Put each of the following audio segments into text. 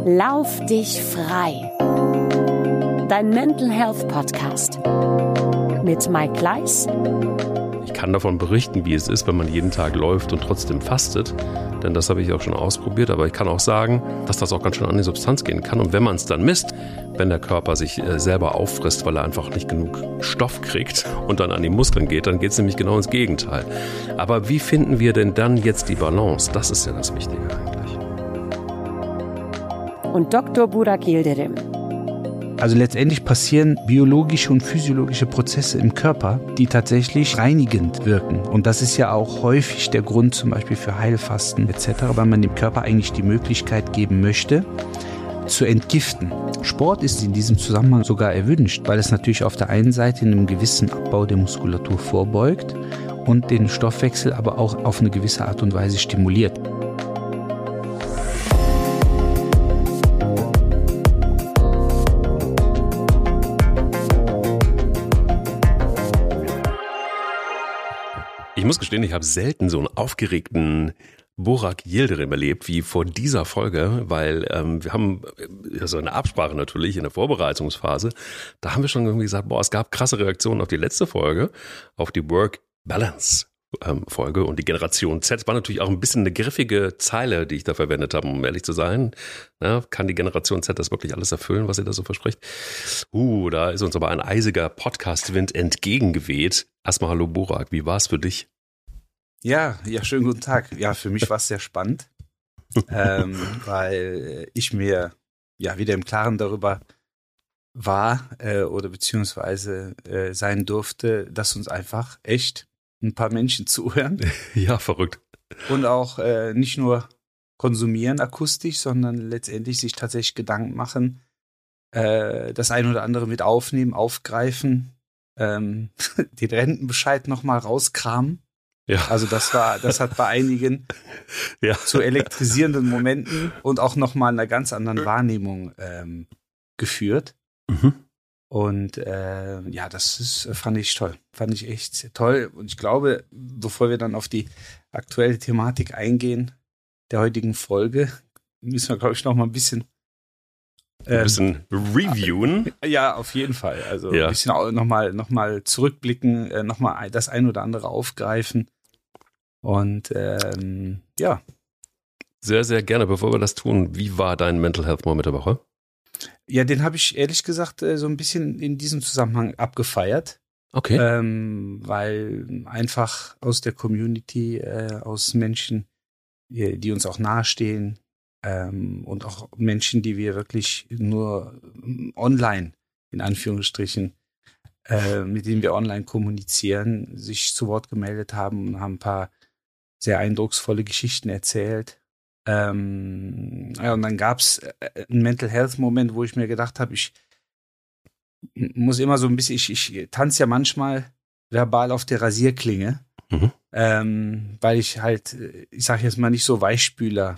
Lauf dich frei. Dein Mental Health Podcast mit Mike Kleiss. Ich kann davon berichten, wie es ist, wenn man jeden Tag läuft und trotzdem fastet. Denn das habe ich auch schon ausprobiert. Aber ich kann auch sagen, dass das auch ganz schön an die Substanz gehen kann. Und wenn man es dann misst, wenn der Körper sich selber auffrisst, weil er einfach nicht genug Stoff kriegt und dann an die Muskeln geht, dann geht es nämlich genau ins Gegenteil. Aber wie finden wir denn dann jetzt die Balance? Das ist ja das Wichtige eigentlich. Und Dr. Burak Yildirim. Also letztendlich passieren biologische und physiologische Prozesse im Körper, die tatsächlich reinigend wirken. Und das ist ja auch häufig der Grund zum Beispiel für Heilfasten etc., weil man dem Körper eigentlich die Möglichkeit geben möchte, zu entgiften. Sport ist in diesem Zusammenhang sogar erwünscht, weil es natürlich auf der einen Seite einem gewissen Abbau der Muskulatur vorbeugt und den Stoffwechsel aber auch auf eine gewisse Art und Weise stimuliert. Ich muss gestehen, ich habe selten so einen aufgeregten Burak Yildirim erlebt wie vor dieser Folge, weil wir haben so eine Absprache natürlich in der Vorbereitungsphase. Da haben wir schon irgendwie gesagt, es gab krasse Reaktionen auf die letzte Folge, auf die Work-Balance-Folge und die Generation Z. Es war natürlich auch ein bisschen eine griffige Zeile, die ich da verwendet habe, um ehrlich zu sein. Na, kann die Generation Z das wirklich alles erfüllen, was sie da so verspricht? Da ist uns aber ein eisiger Podcast-Wind entgegengeweht. Erstmal hallo Burak, wie war es für dich? Ja, schönen guten Tag. Ja, für mich war es sehr spannend, weil ich mir wieder im Klaren darüber war oder beziehungsweise sein durfte, dass uns einfach echt ein paar Menschen zuhören. Ja, verrückt. Und auch nicht nur konsumieren akustisch, sondern letztendlich sich tatsächlich Gedanken machen, das ein oder andere mit aufnehmen, aufgreifen, den Rentenbescheid nochmal rauskramen. Ja. Also das hat bei einigen zu elektrisierenden Momenten und auch nochmal einer ganz anderen Wahrnehmung geführt. Mhm. Und fand ich toll. Fand ich echt toll. Und ich glaube, bevor wir dann auf die aktuelle Thematik eingehen der heutigen Folge, müssen wir, glaube ich, noch mal ein bisschen reviewen. Ja, auf jeden Fall. Also ein bisschen noch mal zurückblicken, noch mal das ein oder andere aufgreifen. Und Sehr, sehr gerne. Bevor wir das tun, wie war dein Mental Health Moment der Woche? Ja, den habe ich ehrlich gesagt so ein bisschen in diesem Zusammenhang abgefeiert. Okay. Weil einfach aus der Community, aus Menschen, die uns auch nahestehen, und auch Menschen, die wir wirklich nur online, in Anführungsstrichen, mit denen wir online kommunizieren, sich zu Wort gemeldet haben und haben ein paar sehr eindrucksvolle Geschichten erzählt. Und dann gab es einen Mental Health Moment, wo ich mir gedacht habe, ich muss immer so ein bisschen, ich tanze ja manchmal verbal auf der Rasierklinge, weil ich halt, ich sage jetzt mal nicht so Weichspüler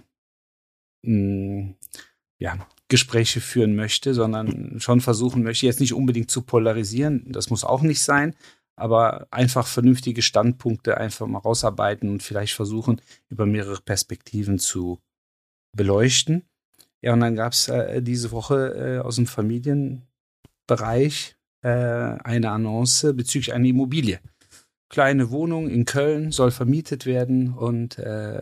Gespräche führen möchte, sondern schon versuchen möchte, jetzt nicht unbedingt zu polarisieren, das muss auch nicht sein, aber einfach vernünftige Standpunkte einfach mal rausarbeiten und vielleicht versuchen, über mehrere Perspektiven zu beleuchten. Ja, und dann gab es diese Woche aus dem Familienbereich eine Annonce bezüglich einer Immobilie. Kleine Wohnung in Köln soll vermietet werden und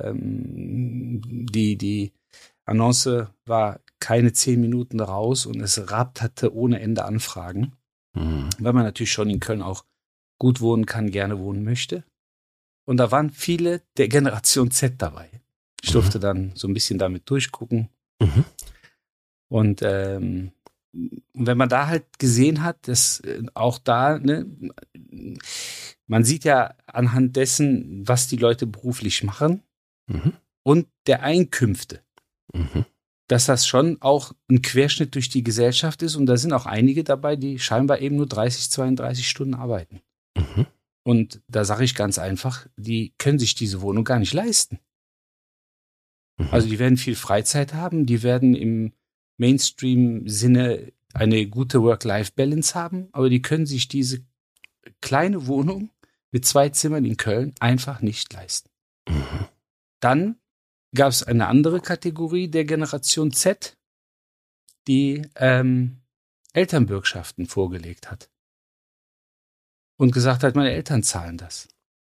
die Annonce war keine 10 Minuten raus und es ratterte ohne Ende Anfragen, weil man natürlich schon in Köln auch gut wohnen kann, gerne wohnen möchte. Und da waren viele der Generation Z dabei. Ich durfte dann so ein bisschen damit durchgucken. Und wenn man da halt gesehen hat, dass auch da, man sieht ja anhand dessen, was die Leute beruflich machen und der Einkünfte, dass das schon auch ein Querschnitt durch die Gesellschaft ist. Und da sind auch einige dabei, die scheinbar eben nur 30, 32 Stunden arbeiten. Und da sage ich ganz einfach, die können sich diese Wohnung gar nicht leisten. Also die werden viel Freizeit haben, die werden im Mainstream-Sinne eine gute Work-Life-Balance haben, aber die können sich diese kleine Wohnung mit 2 Zimmern in Köln einfach nicht leisten. Dann gab es eine andere Kategorie der Generation Z, die Elternbürgschaften vorgelegt hat. Und gesagt hat, meine Eltern zahlen das.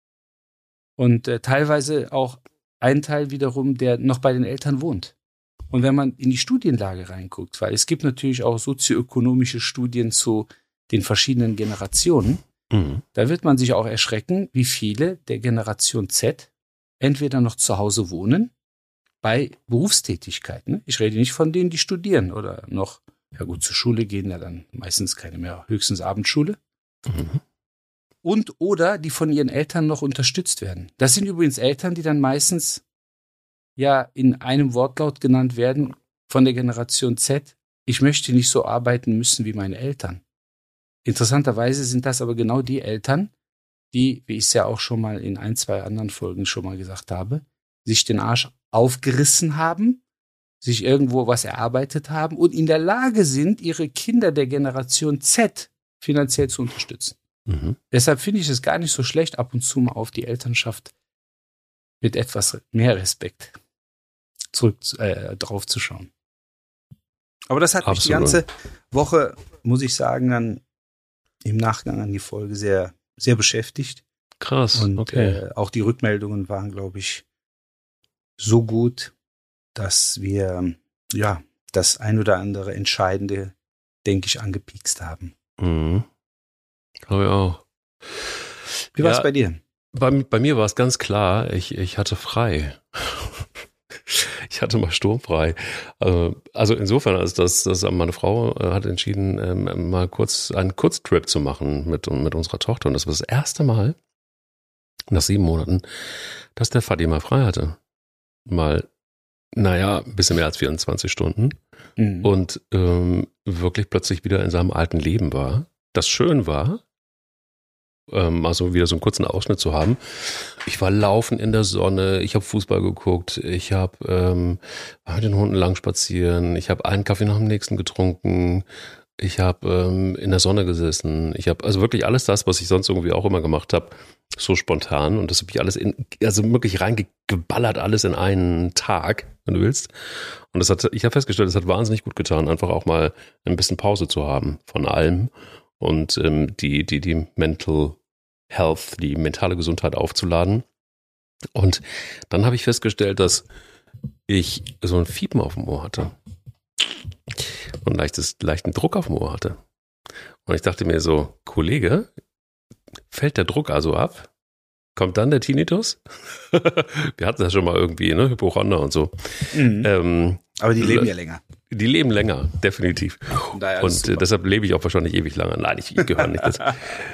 Und teilweise auch ein Teil wiederum, der noch bei den Eltern wohnt. Und wenn man in die Studienlage reinguckt, weil es gibt natürlich auch sozioökonomische Studien zu den verschiedenen Generationen, da wird man sich auch erschrecken, wie viele der Generation Z entweder noch zu Hause wohnen, bei Berufstätigkeiten. Ich rede nicht von denen, die studieren oder noch, ja gut, zur Schule gehen, ja dann meistens keine mehr, höchstens Abendschule. Und oder die von ihren Eltern noch unterstützt werden. Das sind übrigens Eltern, die dann meistens ja in einem Wortlaut genannt werden von der Generation Z. Ich möchte nicht so arbeiten müssen wie meine Eltern. Interessanterweise sind das aber genau die Eltern, die, wie ich es ja auch schon mal in 1, 2 anderen Folgen schon mal gesagt habe, sich den Arsch aufgerissen haben, sich irgendwo was erarbeitet haben und in der Lage sind, ihre Kinder der Generation Z finanziell zu unterstützen. Deshalb finde ich es gar nicht so schlecht, ab und zu mal auf die Elternschaft mit etwas mehr Respekt drauf zu schauen. Aber das hat mich die ganze Woche, muss ich sagen, dann im Nachgang an die Folge sehr, sehr beschäftigt. Krass, und okay. Auch die Rückmeldungen waren, glaube ich, so gut, dass wir ja das ein oder andere Entscheidende, denke ich, angepiekst haben. Glaube ich auch. Wie war es bei dir? Bei mir war es ganz klar, ich hatte frei. Ich hatte mal sturmfrei. Also insofern, als dass meine Frau hat entschieden, mal kurz einen Kurztrip zu machen mit unserer Tochter. Und das war das erste Mal nach 7 Monaten, dass der Vati mal frei hatte. Mal, ein bisschen mehr als 24 Stunden. Und wirklich plötzlich wieder in seinem alten Leben war. Das schön war, also wieder so einen kurzen Ausschnitt zu haben. Ich war laufen in der Sonne, ich habe Fußball geguckt, ich war mit den Hunden lang spazieren, ich habe einen Kaffee nach dem nächsten getrunken, ich habe in der Sonne gesessen, ich habe also wirklich alles das, was ich sonst irgendwie auch immer gemacht habe, so spontan, und das habe ich alles wirklich reingeballert, alles in einen Tag, wenn du willst. Und ich habe festgestellt, es hat wahnsinnig gut getan, einfach auch mal ein bisschen Pause zu haben von allem. Und die Mental Health, die mentale Gesundheit aufzuladen. Und dann habe ich festgestellt, dass ich so ein Fiepen auf dem Ohr hatte. Und leichten Druck auf dem Ohr hatte. Und ich dachte mir so, Kollege, fällt der Druck also ab? Kommt dann der Tinnitus? Wir hatten das schon mal irgendwie, ne? Hypochonder und so. Aber die leben ja länger. Die leben länger, definitiv. Und deshalb lebe ich auch wahrscheinlich ewig lange. Nein, ich gehöre nicht dazu.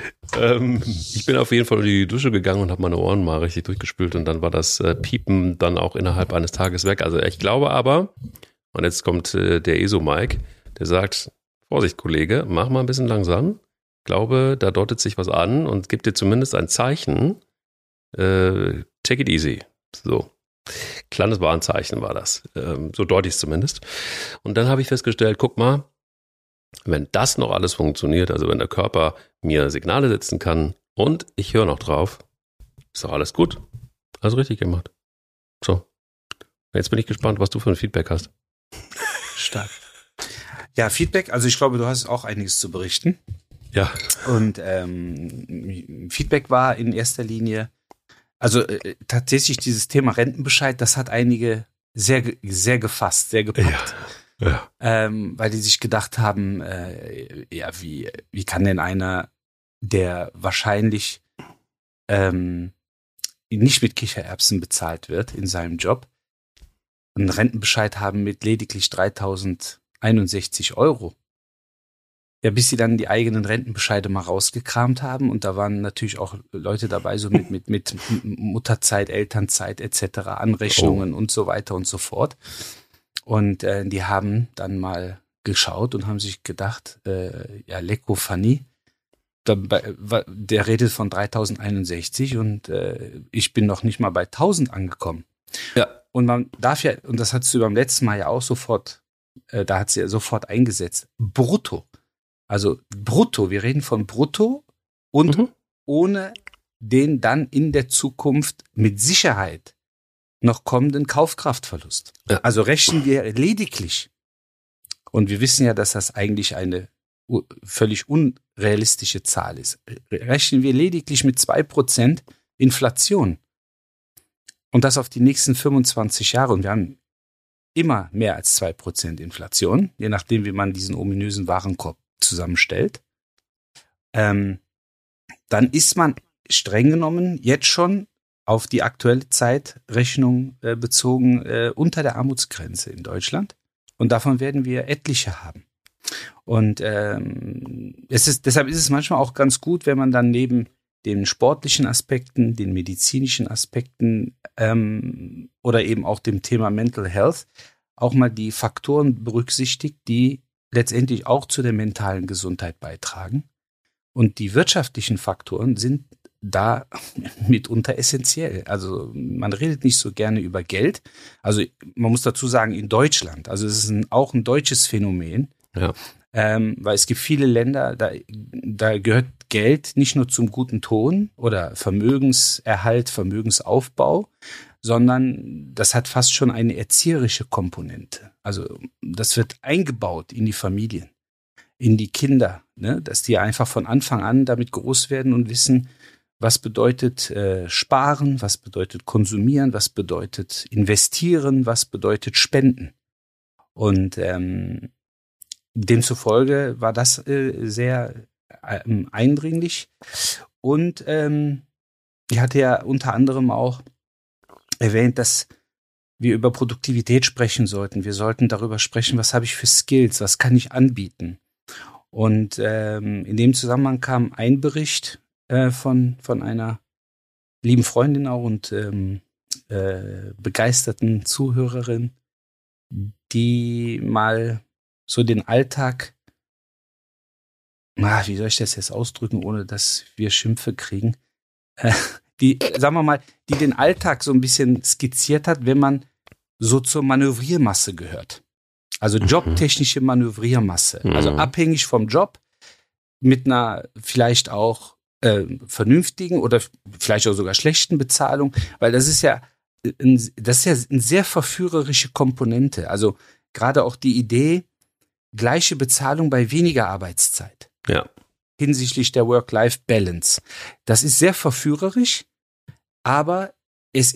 Ich bin auf jeden Fall in die Dusche gegangen und habe meine Ohren mal richtig durchgespült. Und dann war das Piepen dann auch innerhalb eines Tages weg. Also ich glaube aber, und jetzt kommt der ESO-Mike, der sagt, Vorsicht, Kollege, mach mal ein bisschen langsam. Ich glaube, da deutet sich was an und gibt dir zumindest ein Zeichen. Take it easy. So. Kleines Warnzeichen war das. So deute ich es zumindest. Und dann habe ich festgestellt, guck mal, wenn das noch alles funktioniert, also wenn der Körper mir Signale setzen kann und ich höre noch drauf, ist doch alles gut. Also richtig gemacht. So. Jetzt bin ich gespannt, was du für ein Feedback hast. Stark. Ja, Feedback, also ich glaube, du hast auch einiges zu berichten. Ja. Und Feedback war in erster Linie, also tatsächlich dieses Thema Rentenbescheid, das hat einige sehr, sehr gefasst, sehr gepackt. Ja. Weil die sich gedacht haben, wie kann denn einer, der wahrscheinlich nicht mit Kichererbsen bezahlt wird in seinem Job, einen Rentenbescheid haben mit lediglich 3.061 €. Ja, bis sie dann die eigenen Rentenbescheide mal rausgekramt haben, und da waren natürlich auch Leute dabei, so mit Mutterzeit, Elternzeit etc., Anrechnungen und so weiter und so fort. Und die haben dann mal geschaut und haben sich gedacht, lecko funny, der redet von 3.061 und ich bin noch nicht mal bei 1.000 angekommen. Ja. Und man darf ja, und das hast du beim letzten Mal ja auch sofort, da hat sie ja sofort eingesetzt, brutto. Also brutto, wir reden von brutto und ohne den dann in der Zukunft mit Sicherheit noch kommenden Kaufkraftverlust. Ja. Also rechnen wir lediglich Und wir wissen ja, dass das eigentlich eine völlig unrealistische Zahl ist. Rechnen wir lediglich mit 2% Inflation und das auf die nächsten 25 Jahre, und wir haben immer mehr als 2% Inflation, je nachdem, wie man diesen ominösen Warenkorb zusammenstellt, dann ist man streng genommen jetzt schon auf die aktuelle Zeitrechnung bezogen unter der Armutsgrenze in Deutschland. Und davon werden wir etliche haben. Und deshalb ist es manchmal auch ganz gut, wenn man dann neben den sportlichen Aspekten, den medizinischen Aspekten oder eben auch dem Thema Mental Health auch mal die Faktoren berücksichtigt, die letztendlich auch zu der mentalen Gesundheit beitragen. Und die wirtschaftlichen Faktoren sind da mitunter essentiell. Also man redet nicht so gerne über Geld. Also man muss dazu sagen, in Deutschland, also es ist auch ein deutsches Phänomen, ja. Weil es gibt viele Länder, da gehört Geld nicht nur zum guten Ton oder Vermögenserhalt, Vermögensaufbau, sondern das hat fast schon eine erzieherische Komponente. Also das wird eingebaut in die Familien, in die Kinder, ne? Dass die einfach von Anfang an damit groß werden und wissen, was bedeutet sparen, was bedeutet konsumieren, was bedeutet investieren, was bedeutet spenden. Und demzufolge war das sehr eindringlich. Und ich hatte ja unter anderem auch erwähnt, dass wir über Produktivität sprechen sollten. Wir sollten darüber sprechen, was habe ich für Skills, was kann ich anbieten. Und in dem Zusammenhang kam ein Bericht von einer lieben Freundin auch und begeisterten Zuhörerin, die mal so den Alltag, wie soll ich das jetzt ausdrücken, ohne dass wir Schimpfe kriegen, die den Alltag so ein bisschen skizziert hat, wenn man so zur Manövriermasse gehört. Also jobtechnische Manövriermasse. Also abhängig vom Job mit einer vielleicht auch vernünftigen oder vielleicht auch sogar schlechten Bezahlung, weil das ist ja eine sehr verführerische Komponente. Also gerade auch die Idee, gleiche Bezahlung bei weniger Arbeitszeit. Ja. Hinsichtlich der Work-Life-Balance. Das ist sehr verführerisch, aber es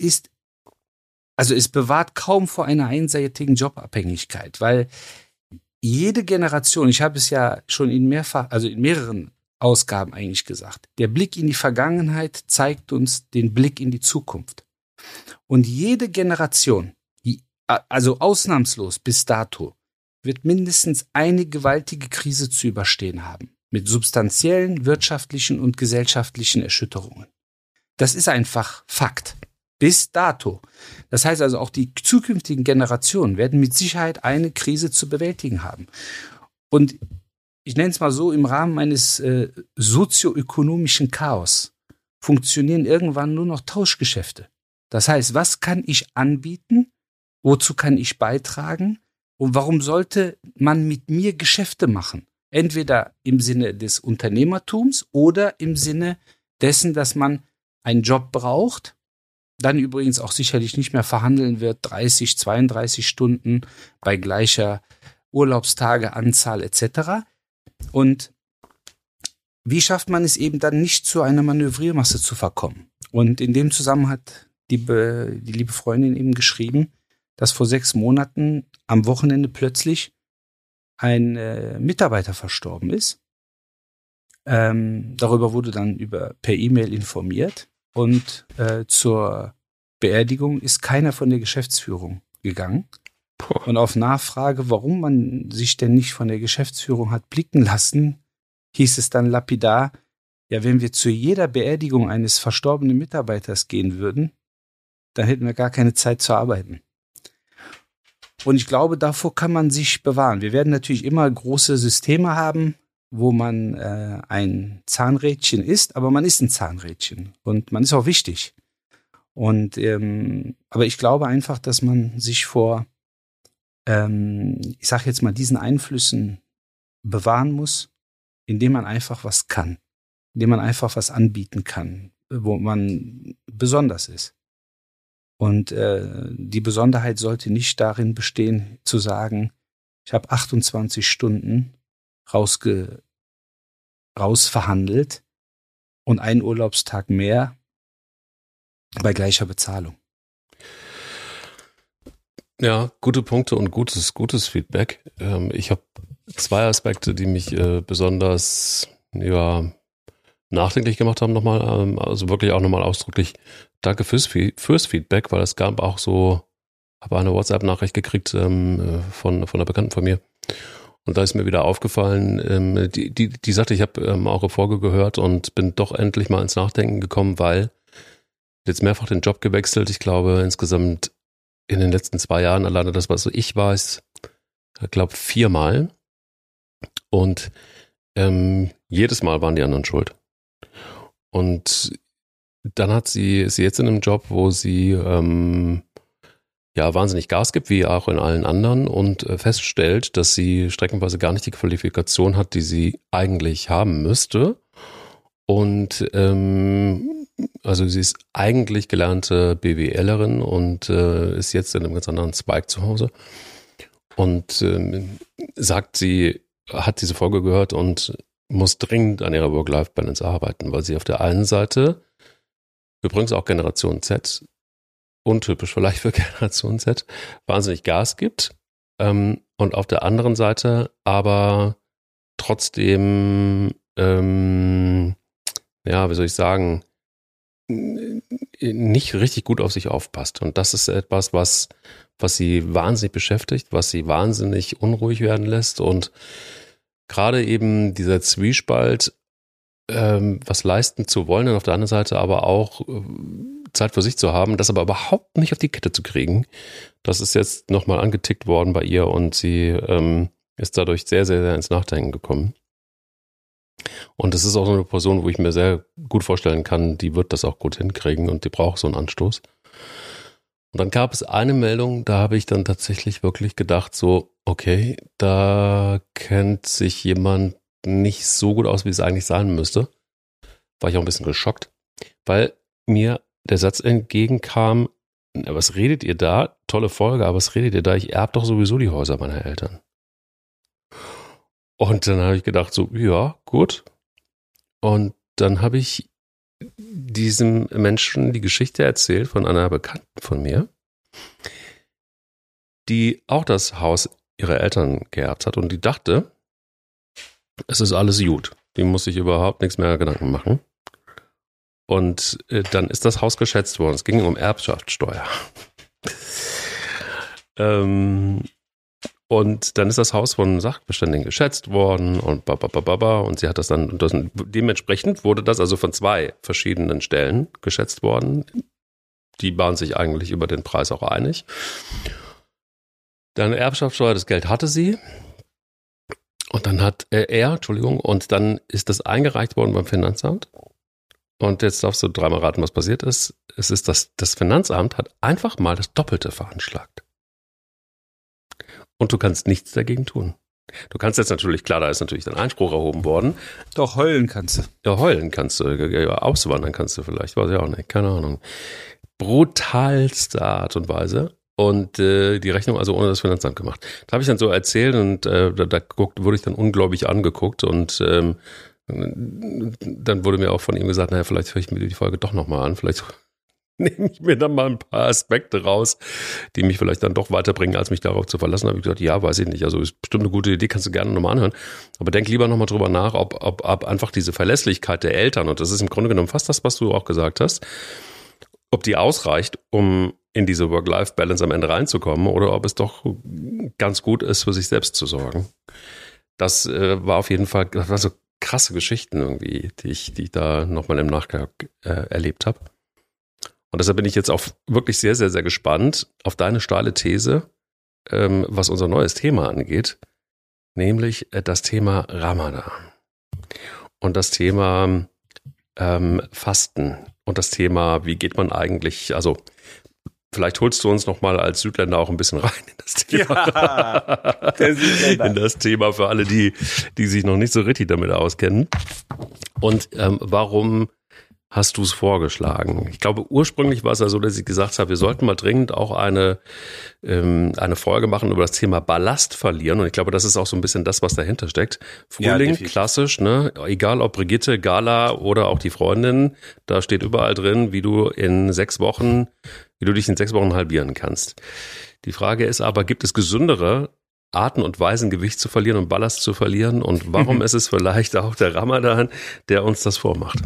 bewahrt kaum vor einer einseitigen Jobabhängigkeit, weil jede Generation, ich habe es ja schon in mehreren Ausgaben eigentlich gesagt, der Blick in die Vergangenheit zeigt uns den Blick in die Zukunft. Und jede Generation, also ausnahmslos bis dato, wird mindestens eine gewaltige Krise zu überstehen haben, mit substanziellen wirtschaftlichen und gesellschaftlichen Erschütterungen. Das ist einfach Fakt. Bis dato. Das heißt also, auch die zukünftigen Generationen werden mit Sicherheit eine Krise zu bewältigen haben. Und ich nenne es mal so, im Rahmen eines sozioökonomischen Chaos funktionieren irgendwann nur noch Tauschgeschäfte. Das heißt, was kann ich anbieten? Wozu kann ich beitragen? Und warum sollte man mit mir Geschäfte machen? Entweder im Sinne des Unternehmertums oder im Sinne dessen, dass man einen Job braucht, dann übrigens auch sicherlich nicht mehr verhandeln wird, 30, 32 Stunden bei gleicher Urlaubstageanzahl etc. Und wie schafft man es eben dann nicht zu einer Manövriermasse zu verkommen? Und in dem Zusammenhang hat die liebe Freundin eben geschrieben, dass vor 6 Monaten am Wochenende plötzlich ein Mitarbeiter verstorben ist. Darüber wurde dann per E-Mail informiert und zur Beerdigung ist keiner von der Geschäftsführung gegangen. Und auf Nachfrage, warum man sich denn nicht von der Geschäftsführung hat blicken lassen, hieß es dann lapidar, ja, wenn wir zu jeder Beerdigung eines verstorbenen Mitarbeiters gehen würden, dann hätten wir gar keine Zeit zu arbeiten. Und ich glaube, davor kann man sich bewahren. Wir werden natürlich immer große Systeme haben, wo man ein Zahnrädchen ist, aber man ist ein Zahnrädchen und man ist auch wichtig. Und aber ich glaube einfach, dass man sich vor, ich sage jetzt mal, diesen Einflüssen bewahren muss, indem man einfach was kann, indem man einfach was anbieten kann, wo man besonders ist. Und die Besonderheit sollte nicht darin bestehen, zu sagen, Ich habe 28 Stunden rausverhandelt und einen Urlaubstag mehr bei gleicher Bezahlung. Ja, gute Punkte und gutes Feedback. Ich habe 2 Aspekte, die mich besonders nachdenklich gemacht haben nochmal. Also wirklich auch nochmal ausdrücklich danke fürs Feedback, weil es gab auch so, habe eine WhatsApp-Nachricht gekriegt von einer Bekannten von mir. Und da ist mir wieder aufgefallen, die sagte, ich habe eure Folge gehört und bin doch endlich mal ins Nachdenken gekommen, weil jetzt mehrfach den Job gewechselt. Ich glaube insgesamt in den letzten 2 Jahren, alleine das, was ich weiß, ich glaube 4-mal. Und jedes Mal waren die anderen schuld. Und dann ist sie jetzt in einem Job, wo sie wahnsinnig Gas gibt, wie auch in allen anderen, und feststellt, dass sie streckenweise gar nicht die Qualifikation hat, die sie eigentlich haben müsste. Und also sie ist eigentlich gelernte BWLerin und ist jetzt in einem ganz anderen Zweig zu Hause. Und sagt, sie hat diese Folge gehört und muss dringend an ihrer Work-Life-Balance arbeiten, weil sie auf der einen Seite, übrigens auch Generation Z, untypisch vielleicht für Generation Z, wahnsinnig Gas gibt und auf der anderen Seite aber trotzdem, wie soll ich sagen, nicht richtig gut auf sich aufpasst. Und das ist etwas, was sie wahnsinnig beschäftigt, was sie wahnsinnig unruhig werden lässt. Und gerade eben dieser Zwiespalt, was leisten zu wollen und auf der anderen Seite aber auch Zeit für sich zu haben, das aber überhaupt nicht auf die Kette zu kriegen. Das ist jetzt nochmal angetickt worden bei ihr und sie ist dadurch sehr, sehr, sehr ins Nachdenken gekommen. Und das ist auch so eine Person, wo ich mir sehr gut vorstellen kann, die wird das auch gut hinkriegen und die braucht so einen Anstoß. Und dann gab es eine Meldung, da habe ich dann tatsächlich wirklich gedacht, so, okay, da kennt sich jemand nicht so gut aus, wie es eigentlich sein müsste. War ich auch ein bisschen geschockt, weil mir der Satz entgegenkam, was redet ihr da? Tolle Folge, aber was redet ihr da? Ich erbe doch sowieso die Häuser meiner Eltern. Und dann habe ich gedacht, so, ja, gut. Und dann habe ich diesem Menschen die Geschichte erzählt von einer Bekannten von mir, die auch das Haus ihrer Eltern geerbt hat und die dachte, es ist alles gut. Die muss sich überhaupt nichts mehr Gedanken machen. Und dann ist das Haus geschätzt worden. Es ging um Erbschaftssteuer. Und dann ist das Haus von Sachverständigen geschätzt worden und und sie hat das dann, dementsprechend wurde das also von 2 verschiedenen Stellen geschätzt worden. Die waren sich eigentlich über den Preis auch einig. Dann Erbschaftssteuer, das Geld hatte sie. Und dann hat und dann ist das eingereicht worden beim Finanzamt. Und jetzt darfst du 3-mal raten, was passiert ist. Es ist, das Finanzamt hat einfach mal das Doppelte veranschlagt. Und du kannst nichts dagegen tun. Du kannst jetzt natürlich, klar, da ist natürlich dann Einspruch erhoben worden. Doch, heulen kannst du. Ja, heulen kannst du. Ja, auswandern kannst du vielleicht, weiß ich auch nicht, keine Ahnung. Brutalste Art und Weise. Und die Rechnung also ohne das Finanzamt gemacht. Da habe ich dann so erzählt und wurde ich dann ungläubig angeguckt und dann wurde mir auch von ihm gesagt, naja, vielleicht höre ich mir die Folge doch nochmal an, vielleicht nehme ich mir dann mal ein paar Aspekte raus, die mich vielleicht dann doch weiterbringen, als mich darauf zu verlassen. Da habe ich gesagt, ja, weiß ich nicht, also ist bestimmt eine gute Idee, kannst du gerne nochmal anhören, aber denk lieber nochmal drüber nach, ob einfach diese Verlässlichkeit der Eltern, und das ist im Grunde genommen fast das, was du auch gesagt hast, ob die ausreicht, um in diese Work-Life-Balance am Ende reinzukommen oder ob es doch ganz gut ist, für sich selbst zu sorgen. Das war auf jeden Fall, das war so krasse Geschichten irgendwie, die ich da nochmal im Nachgang erlebt habe. Und deshalb bin ich jetzt auch wirklich sehr, sehr, sehr gespannt auf deine steile These, was unser neues Thema angeht, nämlich das Thema Ramadan und das Thema Fasten und das Thema, wie geht man eigentlich, also vielleicht holst du uns nochmal als Südländer auch ein bisschen rein in das Thema. Ja, der Südländer. In das Thema für alle, die sich noch nicht so richtig damit auskennen. Und warum hast du es vorgeschlagen? Ich glaube, ursprünglich war es ja so, dass ich gesagt habe, wir sollten mal dringend auch eine Folge machen über das Thema Ballast verlieren. Und ich glaube, das ist auch so ein bisschen das, was dahinter steckt. Frühling, ja, klassisch, ne? Egal ob Brigitte, Gala oder auch die Freundin, da steht überall drin, wie du dich in 6 Wochen halbieren kannst. Die Frage ist aber, gibt es gesündere Arten und Weisen, Gewicht zu verlieren und Ballast zu verlieren? Und warum ist es vielleicht auch der Ramadan, der uns das vormacht?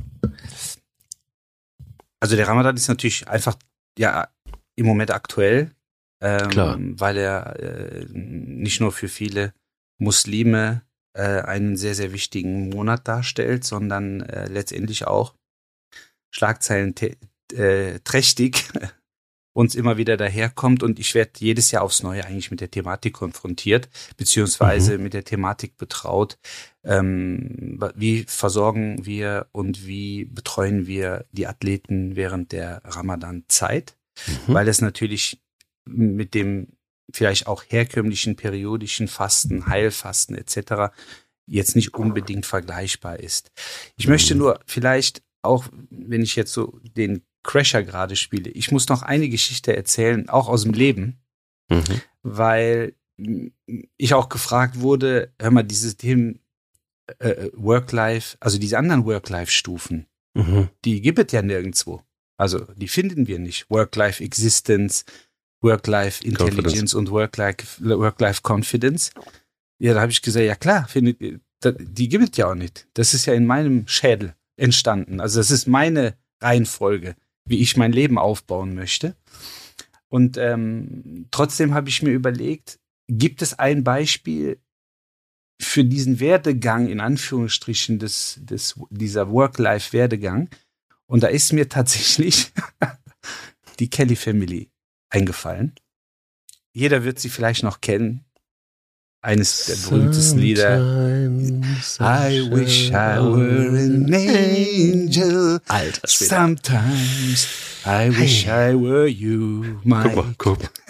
Also der Ramadan ist natürlich einfach ja im Moment aktuell, weil er nicht nur für viele Muslime einen sehr, sehr wichtigen Monat darstellt, sondern letztendlich auch Schlagzeilen trächtig uns immer wieder daherkommt, und ich werde jedes Jahr aufs Neue eigentlich mit der Thematik konfrontiert, beziehungsweise mit der Thematik betraut, wie versorgen wir und wie betreuen wir die Athleten während der Ramadan-Zeit, weil es natürlich mit dem vielleicht auch herkömmlichen periodischen Fasten, Heilfasten etc. jetzt nicht unbedingt vergleichbar ist. Ich möchte nur vielleicht auch, wenn ich jetzt so den Crasher gerade spiele, ich muss noch eine Geschichte erzählen, auch aus dem Leben, weil ich auch gefragt wurde, hör mal, dieses Themen Work-Life, also diese anderen Work-Life-Stufen, die gibt es ja nirgendwo. Also die finden wir nicht. Work-Life-Existence, Work-Life-Intelligence und Work-Life-Confidence. Ja, da habe ich gesagt, ja klar, die gibt es ja auch nicht. Das ist ja in meinem Schädel entstanden. Also das ist meine Reihenfolge, wie ich mein Leben aufbauen möchte. Und trotzdem habe ich mir überlegt, gibt es ein Beispiel für diesen Werdegang, in Anführungsstrichen, dieser Work-Life-Werdegang? Und da ist mir tatsächlich die Kelly Family eingefallen. Jeder wird sie vielleicht noch kennen. Eines der berühmtesten Lieder. I wish I were an angel. Alter Schwede. Sometimes I wish I were you, my. Guck mal.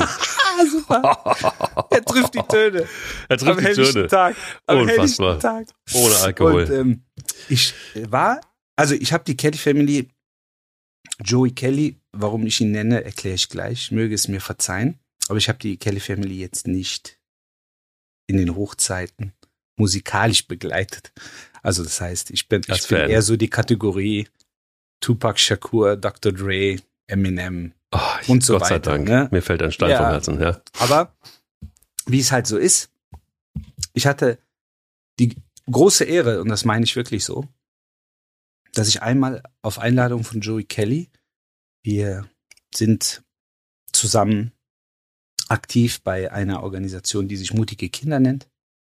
Super. Er trifft die Töne. Am helllichten Tag. Unfassbar. Tag. Ohne Alkohol. Und ich habe die Kelly Family, Joey Kelly, warum ich ihn nenne, erkläre ich gleich. Möge es mir verzeihen. Aber ich habe die Kelly Family jetzt nicht in den Hochzeiten musikalisch begleitet. Also das heißt, ich bin eher so die Kategorie Tupac Shakur, Dr. Dre, Eminem und so weiter. Gott sei Dank, ne? Mir fällt ein Stein vom Herzen. Ja. Aber wie es halt so ist, ich hatte die große Ehre, und das meine ich wirklich so, dass ich einmal auf Einladung von Joey Kelly, wir sind zusammen aktiv bei einer Organisation, die sich Mutige Kinder nennt.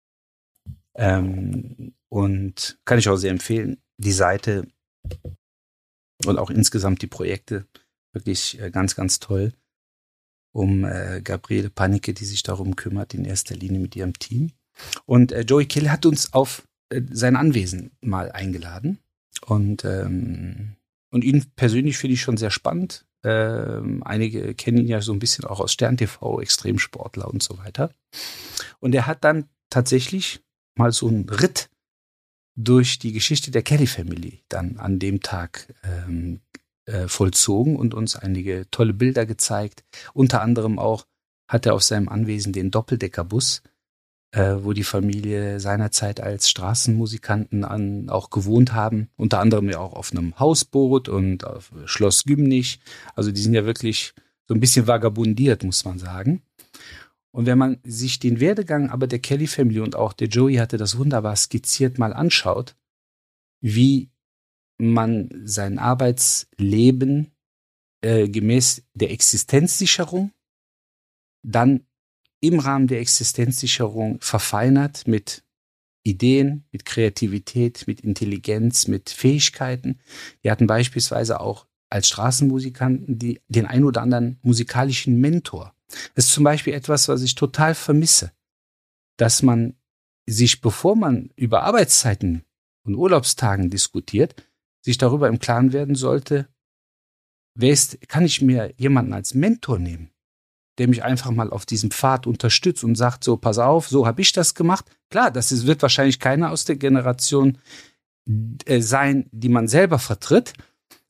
Und kann ich auch sehr empfehlen, die Seite und auch insgesamt die Projekte, wirklich ganz, ganz toll. Um Gabriele Panicke, die sich darum kümmert, in erster Linie mit ihrem Team. Und Joey Kelly hat uns auf sein Anwesen mal eingeladen. Und ihn persönlich finde ich schon sehr spannend. Einige kennen ihn ja so ein bisschen auch aus Stern TV, Extremsportler und so weiter. Und er hat dann tatsächlich mal so einen Ritt durch die Geschichte der Kelly Family dann an dem Tag vollzogen und uns einige tolle Bilder gezeigt. Unter anderem auch hat er auf seinem Anwesen den Doppeldeckerbus, wo die Familie seinerzeit als Straßenmusikanten auch gewohnt haben. Unter anderem ja auch auf einem Hausboot und auf Schloss Gümnich. Also die sind ja wirklich so ein bisschen vagabundiert, muss man sagen. Und wenn man sich den Werdegang aber der Kelly Family, und auch der Joey hatte das wunderbar skizziert, mal anschaut, wie man sein Arbeitsleben gemäß der Existenzsicherung dann im Rahmen der Existenzsicherung verfeinert mit Ideen, mit Kreativität, mit Intelligenz, mit Fähigkeiten. Wir hatten beispielsweise auch als Straßenmusikanten den ein oder anderen musikalischen Mentor. Das ist zum Beispiel etwas, was ich total vermisse, dass man sich, bevor man über Arbeitszeiten und Urlaubstagen diskutiert, sich darüber im Klaren werden sollte, kann ich mir jemanden als Mentor nehmen, der mich einfach mal auf diesem Pfad unterstützt und sagt, so, pass auf, so habe ich das gemacht. Klar, wird wahrscheinlich keiner aus der Generation sein, die man selber vertritt,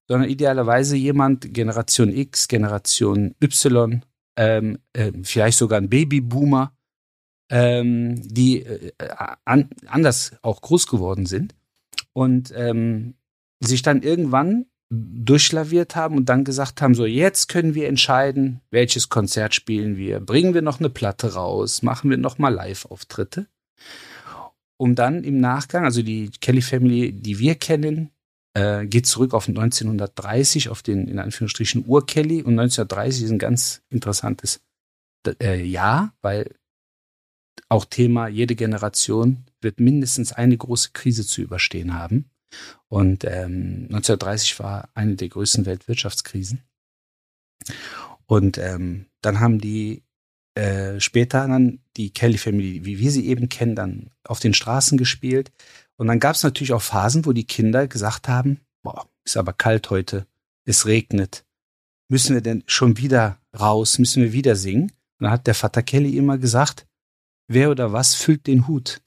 sondern idealerweise jemand, Generation X, Generation Y, vielleicht sogar ein Babyboomer, die anders auch groß geworden sind und sich dann irgendwann durchlaviert haben und dann gesagt haben, so jetzt können wir entscheiden, welches Konzert spielen wir, bringen wir noch eine Platte raus, machen wir noch mal Live-Auftritte, um dann im Nachgang, also die Kelly Family, die wir kennen, geht zurück auf 1930, auf den, in Anführungsstrichen, Ur-Kelly, und 1930 ist ein ganz interessantes Jahr, weil auch Thema, jede Generation wird mindestens eine große Krise zu überstehen haben. Und 1930 war eine der größten Weltwirtschaftskrisen. Und dann haben die später dann die Kelly Family, wie wir sie eben kennen, dann auf den Straßen gespielt. Und dann gab es natürlich auch Phasen, wo die Kinder gesagt haben, boah, ist aber kalt heute, es regnet. Müssen wir denn schon wieder raus, müssen wir wieder singen? Und dann hat der Vater Kelly immer gesagt, wer oder was füllt den Hut?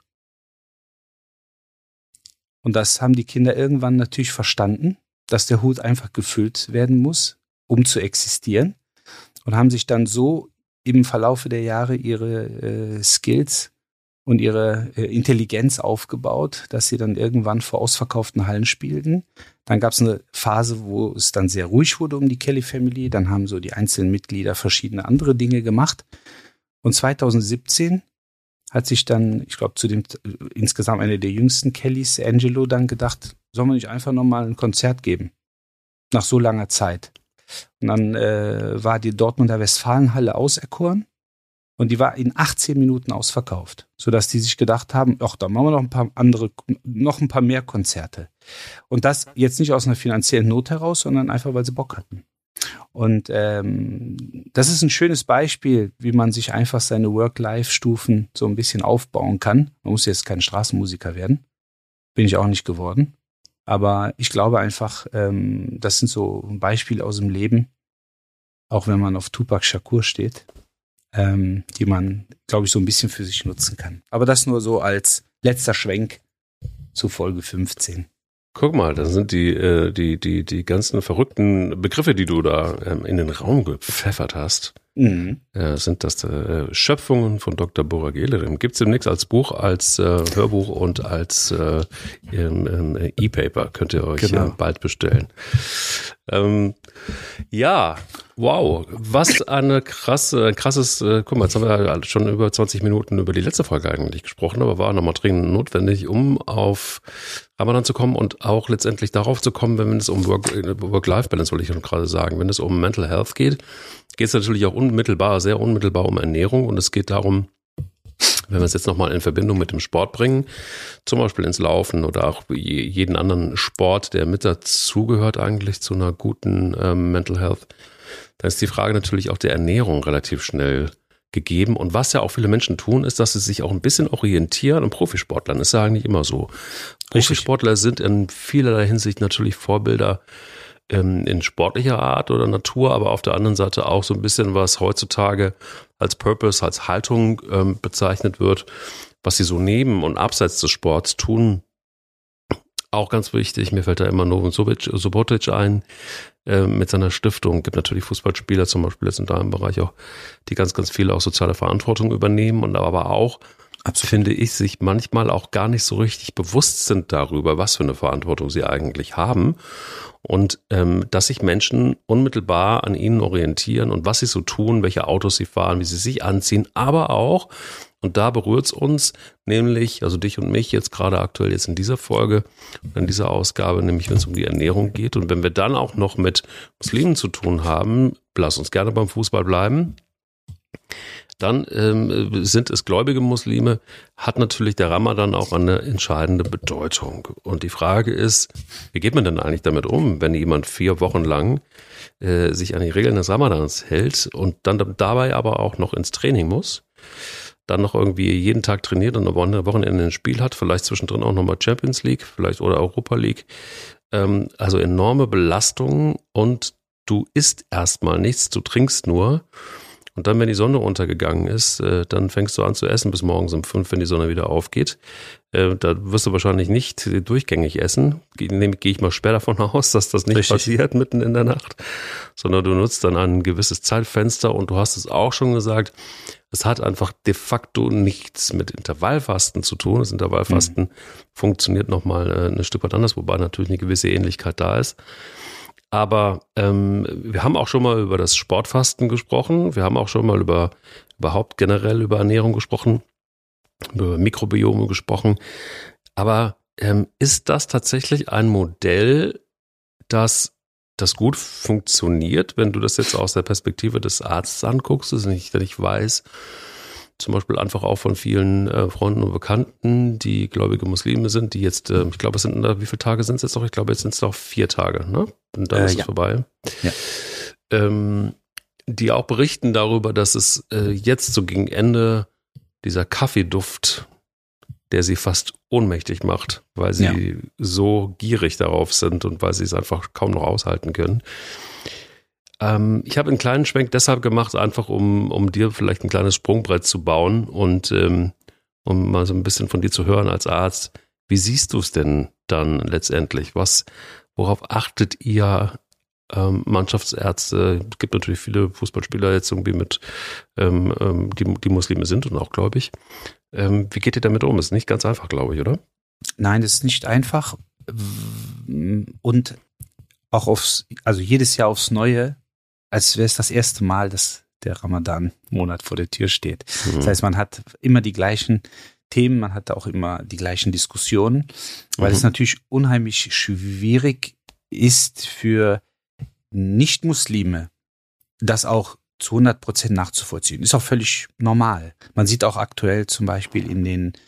Und das haben die Kinder irgendwann natürlich verstanden, dass der Hut einfach gefüllt werden muss, um zu existieren. Und haben sich dann so im Verlaufe der Jahre ihre Skills und ihre Intelligenz aufgebaut, dass sie dann irgendwann vor ausverkauften Hallen spielten. Dann gab es eine Phase, wo es dann sehr ruhig wurde um die Kelly Family. Dann haben so die einzelnen Mitglieder verschiedene andere Dinge gemacht. Und 2017 hat sich dann, ich glaube, zu dem insgesamt einer der jüngsten Kellys, Angelo, dann gedacht, sollen wir nicht einfach nochmal ein Konzert geben? Nach so langer Zeit. Und dann war die Dortmunder Westfalenhalle auserkoren und die war in 18 Minuten ausverkauft, sodass die sich gedacht haben, ach, da machen wir noch ein paar mehr Konzerte. Und das jetzt nicht aus einer finanziellen Not heraus, sondern einfach, weil sie Bock hatten. Und das ist ein schönes Beispiel, wie man sich einfach seine Work-Life-Stufen so ein bisschen aufbauen kann. Man muss jetzt kein Straßenmusiker werden. Bin ich auch nicht geworden. Aber ich glaube einfach, das sind so Beispiele aus dem Leben, auch wenn man auf Tupac Shakur steht, die man, glaube ich, so ein bisschen für sich nutzen kann. Aber das nur so als letzter Schwenk zu Folge 15. Guck mal, das sind die ganzen verrückten Begriffe, die du da in den Raum gepfeffert hast. Mhm. Sind das Schöpfungen von Dr. Burak Yildirim. Gibt es demnächst als Buch, als Hörbuch und als E-Paper. Könnt ihr euch bald bestellen. Ja, wow, was ein krasses, guck mal, jetzt haben wir schon über 20 Minuten über die letzte Folge eigentlich gesprochen, aber war nochmal dringend notwendig, um auf Ramadan zu kommen und auch letztendlich darauf zu kommen, wenn es um Work-Life-Balance, wollte ich schon gerade sagen, wenn es um Mental Health geht es natürlich auch sehr unmittelbar um Ernährung, und es geht darum, wenn wir es jetzt nochmal in Verbindung mit dem Sport bringen, zum Beispiel ins Laufen oder auch jeden anderen Sport, der mit dazugehört eigentlich zu einer guten Mental Health, dann ist die Frage natürlich auch der Ernährung relativ schnell gegeben. Und was ja auch viele Menschen tun, ist, dass sie sich auch ein bisschen orientieren an Profisportlern. Das ist ja eigentlich immer so. Profisportler sind in vielerlei Hinsicht natürlich Vorbilder in sportlicher Art oder Natur, aber auf der anderen Seite auch so ein bisschen, was heutzutage als Purpose, als Haltung bezeichnet wird, was sie so neben und abseits des Sports tun. Auch ganz wichtig, mir fällt da immer Novan Subotic ein, mit seiner Stiftung. Gibt natürlich Fußballspieler zum Beispiel jetzt in deinem Bereich auch, die ganz, ganz viel auch soziale Verantwortung übernehmen und aber auch, finde ich, sich manchmal auch gar nicht so richtig bewusst sind darüber, was für eine Verantwortung sie eigentlich haben. Und dass sich Menschen unmittelbar an ihnen orientieren und was sie so tun, welche Autos sie fahren, wie sie sich anziehen, aber auch, und da berührt es uns, nämlich, also dich und mich jetzt gerade aktuell jetzt in dieser Folge, in dieser Ausgabe, nämlich wenn es um die Ernährung geht. Und wenn wir dann auch noch mit Muslimen zu tun haben, lass uns gerne beim Fußball bleiben, dann sind es gläubige Muslime, hat natürlich der Ramadan auch eine entscheidende Bedeutung. Und die Frage ist, wie geht man denn eigentlich damit um, wenn jemand 4 Wochen lang sich an die Regeln des Ramadans hält und dann dabei aber auch noch ins Training muss, dann noch irgendwie jeden Tag trainiert und am Wochenende ein Spiel hat, vielleicht zwischendrin auch nochmal Champions League, vielleicht oder Europa League. Also enorme Belastungen, und du isst erstmal nichts, du trinkst nur. Und dann, wenn die Sonne untergegangen ist, dann fängst du an zu essen bis morgens um 5, wenn die Sonne wieder aufgeht. Da wirst du wahrscheinlich nicht durchgängig essen. Gehe ich mal schwer davon aus, dass das nicht passiert mitten in der Nacht, sondern du nutzt dann ein gewisses Zeitfenster und du hast es auch schon gesagt, es hat einfach de facto nichts mit Intervallfasten zu tun. Das Intervallfasten funktioniert nochmal ein Stück weit anders, wobei natürlich eine gewisse Ähnlichkeit da ist. Aber wir haben auch schon mal über das Sportfasten gesprochen. Wir haben auch schon mal überhaupt generell über Ernährung gesprochen, über Mikrobiome gesprochen. Aber ist das tatsächlich ein Modell, das gut funktioniert, wenn du das jetzt aus der Perspektive des Arztes anguckst? Das ist nicht weiß, zum Beispiel einfach auch von vielen Freunden und Bekannten, die gläubige Muslime sind, die jetzt, ich glaube, wie viele Tage sind es jetzt noch? Ich glaube, jetzt sind es noch 4 Tage, ne? Und dann ist es vorbei. Ja. Die auch berichten darüber, dass es jetzt so gegen Ende dieser Kaffeeduft, der sie fast ohnmächtig macht, weil sie so gierig darauf sind und weil sie es einfach kaum noch aushalten können. Ich habe einen kleinen Schwenk deshalb gemacht, einfach um dir vielleicht ein kleines Sprungbrett zu bauen und um mal so ein bisschen von dir zu hören als Arzt. Wie siehst du es denn dann letztendlich? Worauf achtet ihr Mannschaftsärzte? Es gibt natürlich viele Fußballspieler jetzt irgendwie mit, die Muslime sind und auch gläubig. Wie geht ihr damit um? Ist nicht ganz einfach, glaube ich, oder? Nein, das ist nicht einfach. Und auch jedes Jahr aufs Neue, als wäre es das erste Mal, dass der Ramadan-Monat vor der Tür steht. Das heißt, man hat immer die gleichen Themen, man hat auch immer die gleichen Diskussionen, weil es natürlich unheimlich schwierig ist für Nicht-Muslime, das auch zu 100% nachzuvollziehen. Ist auch völlig normal. Man sieht auch aktuell zum Beispiel in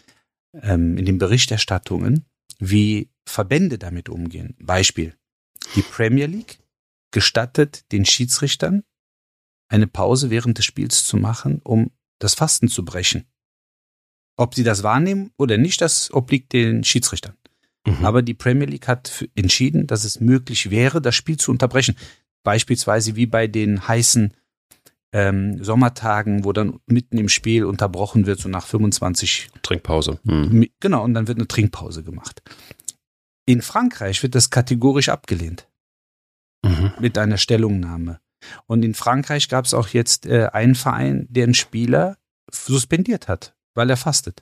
den Berichterstattungen, wie Verbände damit umgehen. Beispiel: Die Premier League gestattet den Schiedsrichtern, eine Pause während des Spiels zu machen, um das Fasten zu brechen. Ob sie das wahrnehmen oder nicht, das obliegt den Schiedsrichtern. Aber die Premier League hat entschieden, dass es möglich wäre, das Spiel zu unterbrechen. Beispielsweise wie bei den heißen Sommertagen, wo dann mitten im Spiel unterbrochen wird, so nach 25 Trinkpause. Genau, und dann wird eine Trinkpause gemacht. In Frankreich wird das kategorisch abgelehnt. Mit einer Stellungnahme. Und in Frankreich gab es auch jetzt einen Verein, der einen Spieler suspendiert hat, weil er fastet.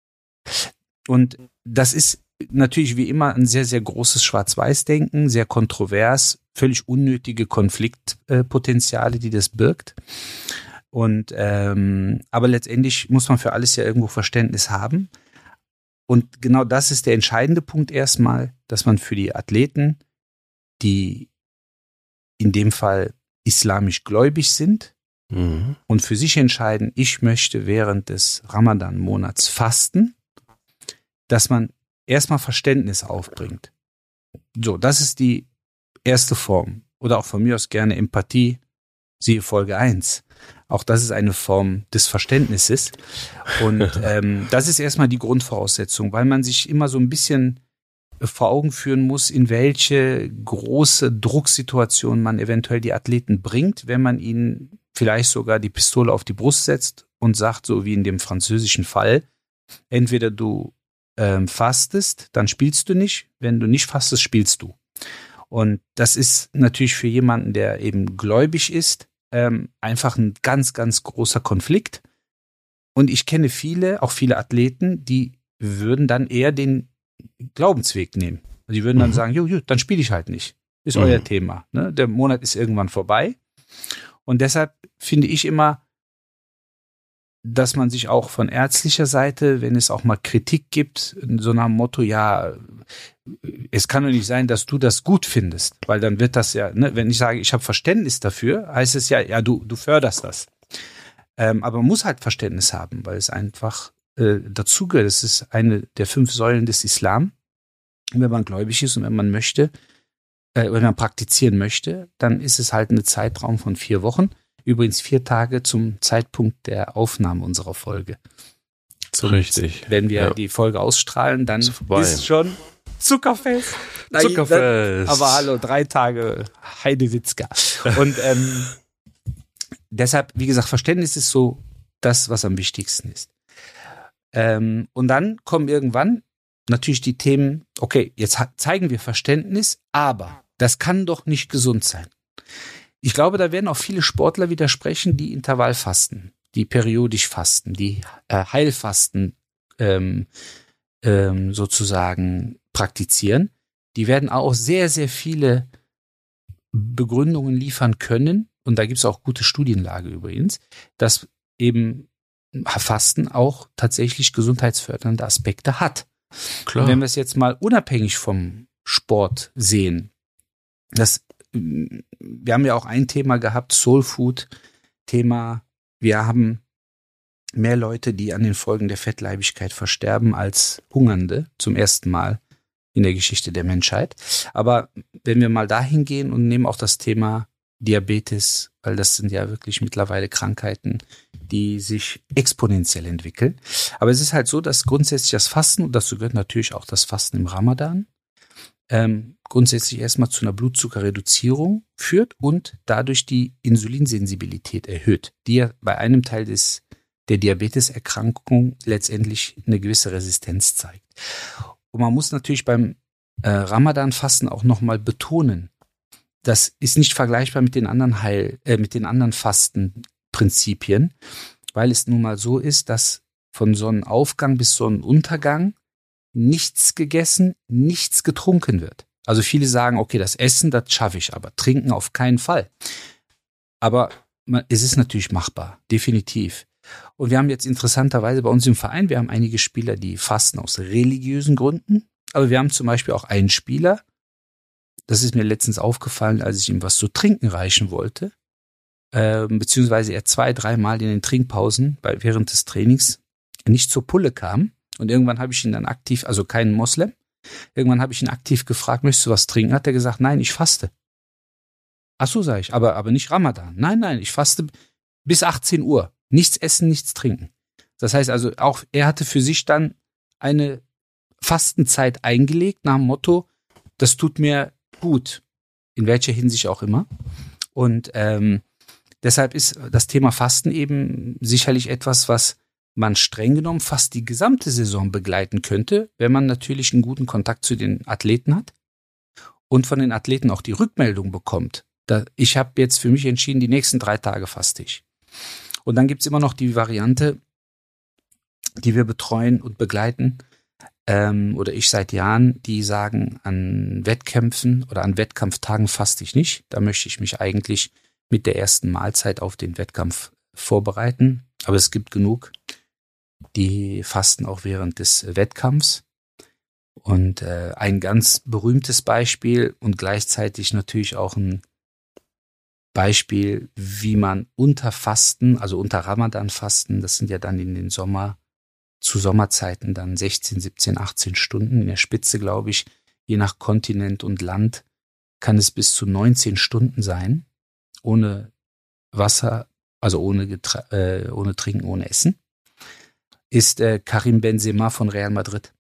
Und das ist natürlich wie immer ein sehr, sehr großes Schwarz-Weiß-Denken, sehr kontrovers, völlig unnötige Konfliktpotenziale, die das birgt. Und aber letztendlich muss man für alles ja irgendwo Verständnis haben. Und genau das ist der entscheidende Punkt erstmal, dass man für die Athleten, die in dem Fall islamisch gläubig sind und für sich entscheiden, ich möchte während des Ramadan-Monats fasten, dass man erstmal Verständnis aufbringt. So, das ist die erste Form. Oder auch von mir aus gerne Empathie, siehe Folge 1. Auch das ist eine Form des Verständnisses. Und das ist erstmal die Grundvoraussetzung, weil man sich immer so ein bisschen vor Augen führen muss, in welche große Drucksituation man eventuell die Athleten bringt, wenn man ihnen vielleicht sogar die Pistole auf die Brust setzt und sagt, so wie in dem französischen Fall, entweder du fastest, dann spielst du nicht, wenn du nicht fastest, spielst du. Und das ist natürlich für jemanden, der eben gläubig ist, einfach ein ganz, ganz großer Konflikt. Und ich kenne auch viele Athleten, die würden dann eher den Glaubensweg nehmen. Die würden dann sagen, jo, dann spiele ich halt nicht. Ist euer Thema. Ne? Der Monat ist irgendwann vorbei. Und deshalb finde ich immer, dass man sich auch von ärztlicher Seite, wenn es auch mal Kritik gibt, so nach dem Motto, ja, es kann doch nicht sein, dass du das gut findest, weil dann wird das ja, ne, wenn ich sage, ich habe Verständnis dafür, heißt es ja, du förderst das. Aber man muss halt Verständnis haben, weil es einfach dazugehört. Es ist eine der 5 Säulen des Islam. Und wenn man gläubig ist und wenn man möchte, wenn man praktizieren möchte, dann ist es halt ein Zeitraum von 4 Wochen. Übrigens 4 Tage zum Zeitpunkt der Aufnahme unserer Folge. Richtig. Wenn wir die Folge ausstrahlen, dann ist es schon Zuckerfest. Zuckerfest. Aber hallo, 3 Tage Heidewitzka. Und deshalb, wie gesagt, Verständnis ist so das, was am wichtigsten ist. Und dann kommen irgendwann natürlich die Themen, okay, jetzt zeigen wir Verständnis, aber das kann doch nicht gesund sein. Ich glaube, da werden auch viele Sportler widersprechen, die Intervallfasten, die periodisch fasten, die Heilfasten sozusagen praktizieren. Die werden auch sehr, sehr viele Begründungen liefern können. Und da gibt es auch gute Studienlage übrigens, dass eben Fasten auch tatsächlich gesundheitsfördernde Aspekte hat. Klar. Und wenn wir es jetzt mal unabhängig vom Sport sehen, wir haben ja auch ein Thema gehabt, Soul Food Thema, wir haben mehr Leute, die an den Folgen der Fettleibigkeit versterben, als Hungernde zum ersten Mal in der Geschichte der Menschheit. Aber wenn wir mal dahin gehen und nehmen auch das Thema Diabetes, weil das sind ja wirklich mittlerweile Krankheiten, die sich exponentiell entwickeln. Aber es ist halt so, dass grundsätzlich das Fasten, und dazu gehört natürlich auch das Fasten im Ramadan, grundsätzlich erstmal zu einer Blutzuckerreduzierung führt und dadurch die Insulinsensibilität erhöht, die ja bei einem Teil der Diabeteserkrankung letztendlich eine gewisse Resistenz zeigt. Und man muss natürlich beim Ramadan-Fasten auch nochmal betonen, das ist nicht vergleichbar mit den anderen Fastenprinzipien, weil es nun mal so ist, dass von Sonnenaufgang bis Sonnenuntergang nichts gegessen, nichts getrunken wird. Also viele sagen, okay, das Essen, das schaffe ich, aber trinken auf keinen Fall. Aber es ist natürlich machbar, definitiv. Und wir haben jetzt interessanterweise bei uns im Verein, wir haben einige Spieler, die fasten aus religiösen Gründen, aber wir haben zum Beispiel auch einen Spieler, das ist mir letztens aufgefallen, als ich ihm was zu trinken reichen wollte, beziehungsweise er 2-3 Mal in den Trinkpausen während des Trainings nicht zur Pulle kam. Und irgendwann habe ich ihn dann aktiv, also keinen Moslem, irgendwann habe ich ihn aktiv gefragt, möchtest du was trinken? Hat er gesagt, nein, ich faste. Ach so, sage ich, aber nicht Ramadan. Nein, ich faste bis 18 Uhr. Nichts essen, nichts trinken. Das heißt also, auch er hatte für sich dann eine Fastenzeit eingelegt nach dem Motto, das tut mir gut, in welcher Hinsicht auch immer. Und deshalb ist das Thema Fasten eben sicherlich etwas, was man streng genommen fast die gesamte Saison begleiten könnte, wenn man natürlich einen guten Kontakt zu den Athleten hat und von den Athleten auch die Rückmeldung bekommt. Ich habe jetzt für mich entschieden, die nächsten 3 Tage faste ich. Und dann gibt's immer noch die Variante, die wir betreuen und begleiten, oder ich seit Jahren, die sagen, an Wettkämpfen oder an Wettkampftagen faste ich nicht. Da möchte ich mich eigentlich mit der ersten Mahlzeit auf den Wettkampf vorbereiten. Aber es gibt genug, die fasten auch während des Wettkampfs. Und ein ganz berühmtes Beispiel und gleichzeitig natürlich auch ein Beispiel, wie man unter Fasten, also unter Ramadan-Fasten, das sind ja dann in den zu Sommerzeiten dann 16, 17, 18 Stunden. In der Spitze, glaube ich, je nach Kontinent und Land kann es bis zu 19 Stunden sein, ohne Wasser, also ohne Trinken, ohne Essen, ist Karim Benzema von Real Madrid.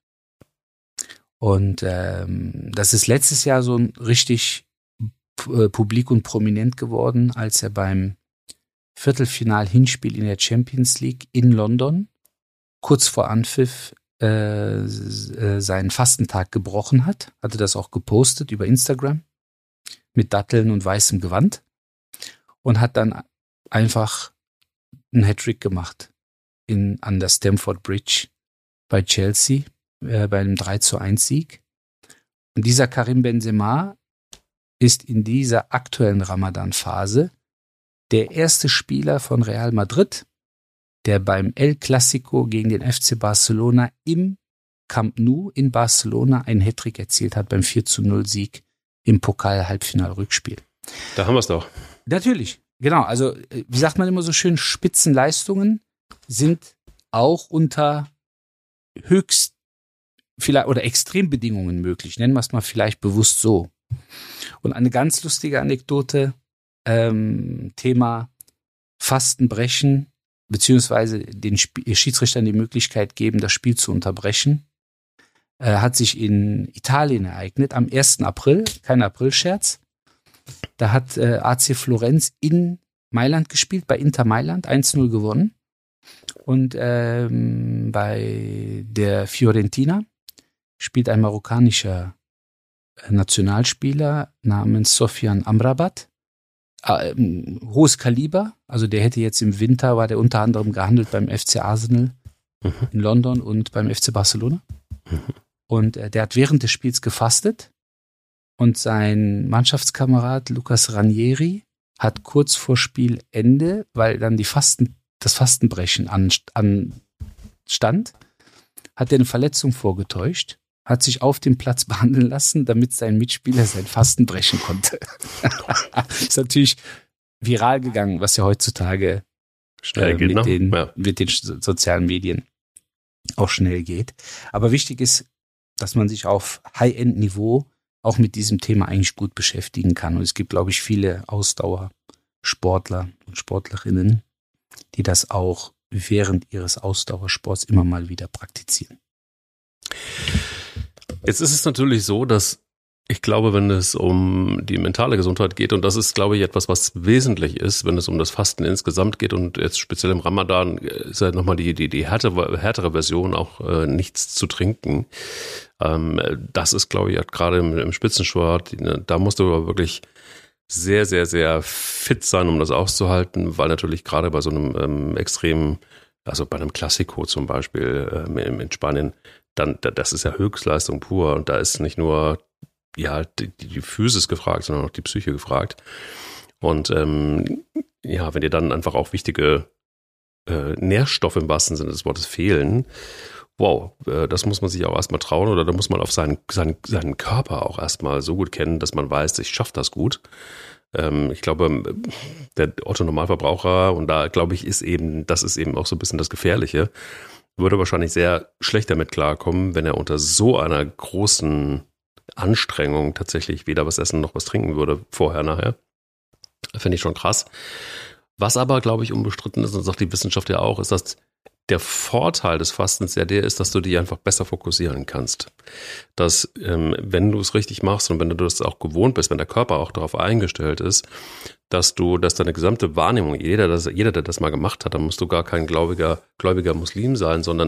Und das ist letztes Jahr so richtig publik und prominent geworden, als er beim Viertelfinal-Hinspiel in der Champions League in London kurz vor Anpfiff seinen Fastentag gebrochen hat. Hatte das auch gepostet über Instagram mit Datteln und weißem Gewand und hat dann einfach einen Hattrick gemacht an der Stamford Bridge bei Chelsea bei einem 3:1 Und dieser Karim Benzema ist in dieser aktuellen Ramadan-Phase der erste Spieler von Real Madrid, der beim El Clasico gegen den FC Barcelona im Camp Nou in Barcelona einen Hattrick erzielt hat beim 4:0 Sieg im Pokal-Halbfinal-Rückspiel. Da haben wir es doch. Natürlich, genau. Also wie sagt man immer so schön, Spitzenleistungen sind auch unter höchst vielleicht oder Extrembedingungen möglich. Nennen wir es mal vielleicht bewusst so. Und eine ganz lustige Anekdote, Thema Fastenbrechen, beziehungsweise den Schiedsrichtern die Möglichkeit geben, das Spiel zu unterbrechen, hat sich in Italien ereignet, am 1. April, kein Aprilscherz. Da hat AC Florenz in Mailand gespielt, bei Inter Mailand, 1-0 gewonnen. Und bei der Fiorentina spielt ein marokkanischer Nationalspieler namens Sofian Amrabat. Hohes Kaliber, also der hätte jetzt im Winter, war der unter anderem gehandelt beim FC Arsenal in London und beim FC Barcelona. Und der hat während des Spiels gefastet und sein Mannschaftskamerad Lucas Ranieri hat kurz vor Spielende, weil dann das Fastenbrechen anstand, hat er eine Verletzung vorgetäuscht, hat sich auf dem Platz behandeln lassen, damit sein Mitspieler sein Fasten brechen konnte. Ist natürlich viral gegangen, was ja heutzutage schnell geht, mit den sozialen Medien auch schnell geht. Aber wichtig ist, dass man sich auf High-End-Niveau auch mit diesem Thema eigentlich gut beschäftigen kann. Und es gibt, glaube ich, viele Ausdauersportler und Sportlerinnen, die das auch während ihres Ausdauersports immer mal wieder praktizieren. Jetzt ist es natürlich so, dass ich glaube, wenn es um die mentale Gesundheit geht, und das ist, glaube ich, etwas, was wesentlich ist, wenn es um das Fasten insgesamt geht und jetzt speziell im Ramadan ist halt nochmal die härtere Version, auch nichts zu trinken. Das ist, glaube ich, gerade im Spitzensport, da musst du aber wirklich sehr, sehr, sehr fit sein, um das auszuhalten, weil natürlich gerade bei so einem extremen, also bei einem Klassiko zum Beispiel in Spanien, dann, das ist ja Höchstleistung pur und da ist nicht nur die Physis gefragt, sondern auch die Psyche gefragt. Und wenn dir dann einfach auch wichtige Nährstoffe im wahrsten Sinne des Wortes fehlen, wow, das muss man sich auch erstmal trauen oder da muss man auf seinen Körper auch erstmal so gut kennen, dass man weiß, ich schaffe das gut. Ich glaube, der Otto-Normalverbraucher, und da glaube ich, das ist eben auch so ein bisschen das Gefährliche, würde wahrscheinlich sehr schlecht damit klarkommen, wenn er unter so einer großen Anstrengung tatsächlich weder was essen noch was trinken würde, vorher, nachher. Finde ich schon krass. Was aber, glaube ich, unbestritten ist, und sagt die Wissenschaft ja auch, ist, dass der Vorteil des Fastens ja der ist, dass du dich einfach besser fokussieren kannst. Dass, wenn du es richtig machst und wenn du das auch gewohnt bist, wenn der Körper auch darauf eingestellt ist, dass deine gesamte Wahrnehmung, jeder, der das mal gemacht hat, da musst du gar kein gläubiger Muslim sein, sondern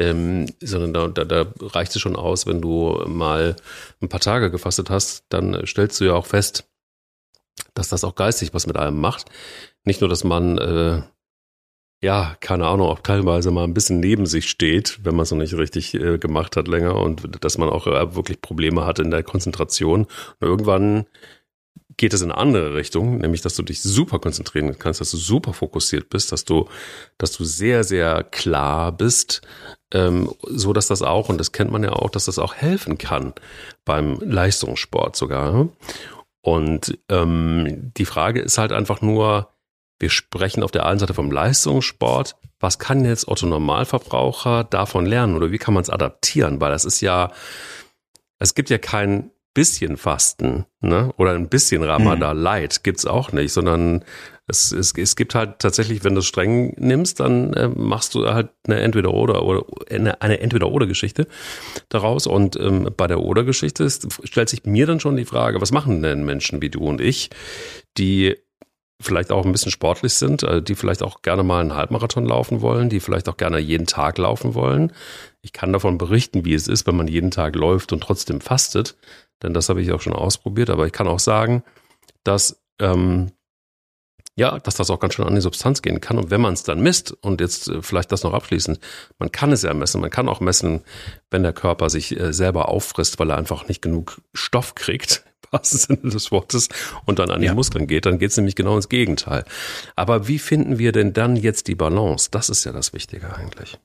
da reicht es schon aus, wenn du mal ein paar Tage gefastet hast, dann stellst du ja auch fest, dass das auch geistig was mit einem macht. Nicht nur, dass man keine Ahnung, auch teilweise mal ein bisschen neben sich steht, wenn man es noch nicht richtig gemacht hat länger und dass man auch wirklich Probleme hat in der Konzentration. Und irgendwann geht es in eine andere Richtung, nämlich, dass du dich super konzentrieren kannst, dass du super fokussiert bist, dass du sehr, sehr klar bist, so dass das auch, und das kennt man ja auch, dass das auch helfen kann beim Leistungssport sogar. Und die Frage ist halt einfach nur, wir sprechen auf der einen Seite vom Leistungssport. Was kann jetzt Otto Normalverbraucher davon lernen oder wie kann man es adaptieren? Weil es gibt ja kein bisschen Fasten, ne? Oder ein bisschen Ramadan Light gibt's auch nicht, sondern es gibt halt tatsächlich, wenn du es streng nimmst, dann machst du halt eine Entweder-oder-Geschichte daraus. Und bei der Oder-Geschichte stellt sich mir dann schon die Frage, was machen denn Menschen wie du und ich, die vielleicht auch ein bisschen sportlich sind, die vielleicht auch gerne mal einen Halbmarathon laufen wollen, die vielleicht auch gerne jeden Tag laufen wollen. Ich kann davon berichten, wie es ist, wenn man jeden Tag läuft und trotzdem fastet, denn das habe ich auch schon ausprobiert, aber ich kann auch sagen, dass das auch ganz schön an die Substanz gehen kann. Und wenn man es dann misst, und jetzt vielleicht das noch abschließend, man kann es ja messen, man kann auch messen, wenn der Körper sich selber auffrisst, weil er einfach nicht genug Stoff kriegt, im wahrsten Sinne des Wortes, und dann an die Muskeln geht, dann geht es nämlich genau ins Gegenteil. Aber wie finden wir denn dann jetzt die Balance? Das ist ja das Wichtige eigentlich.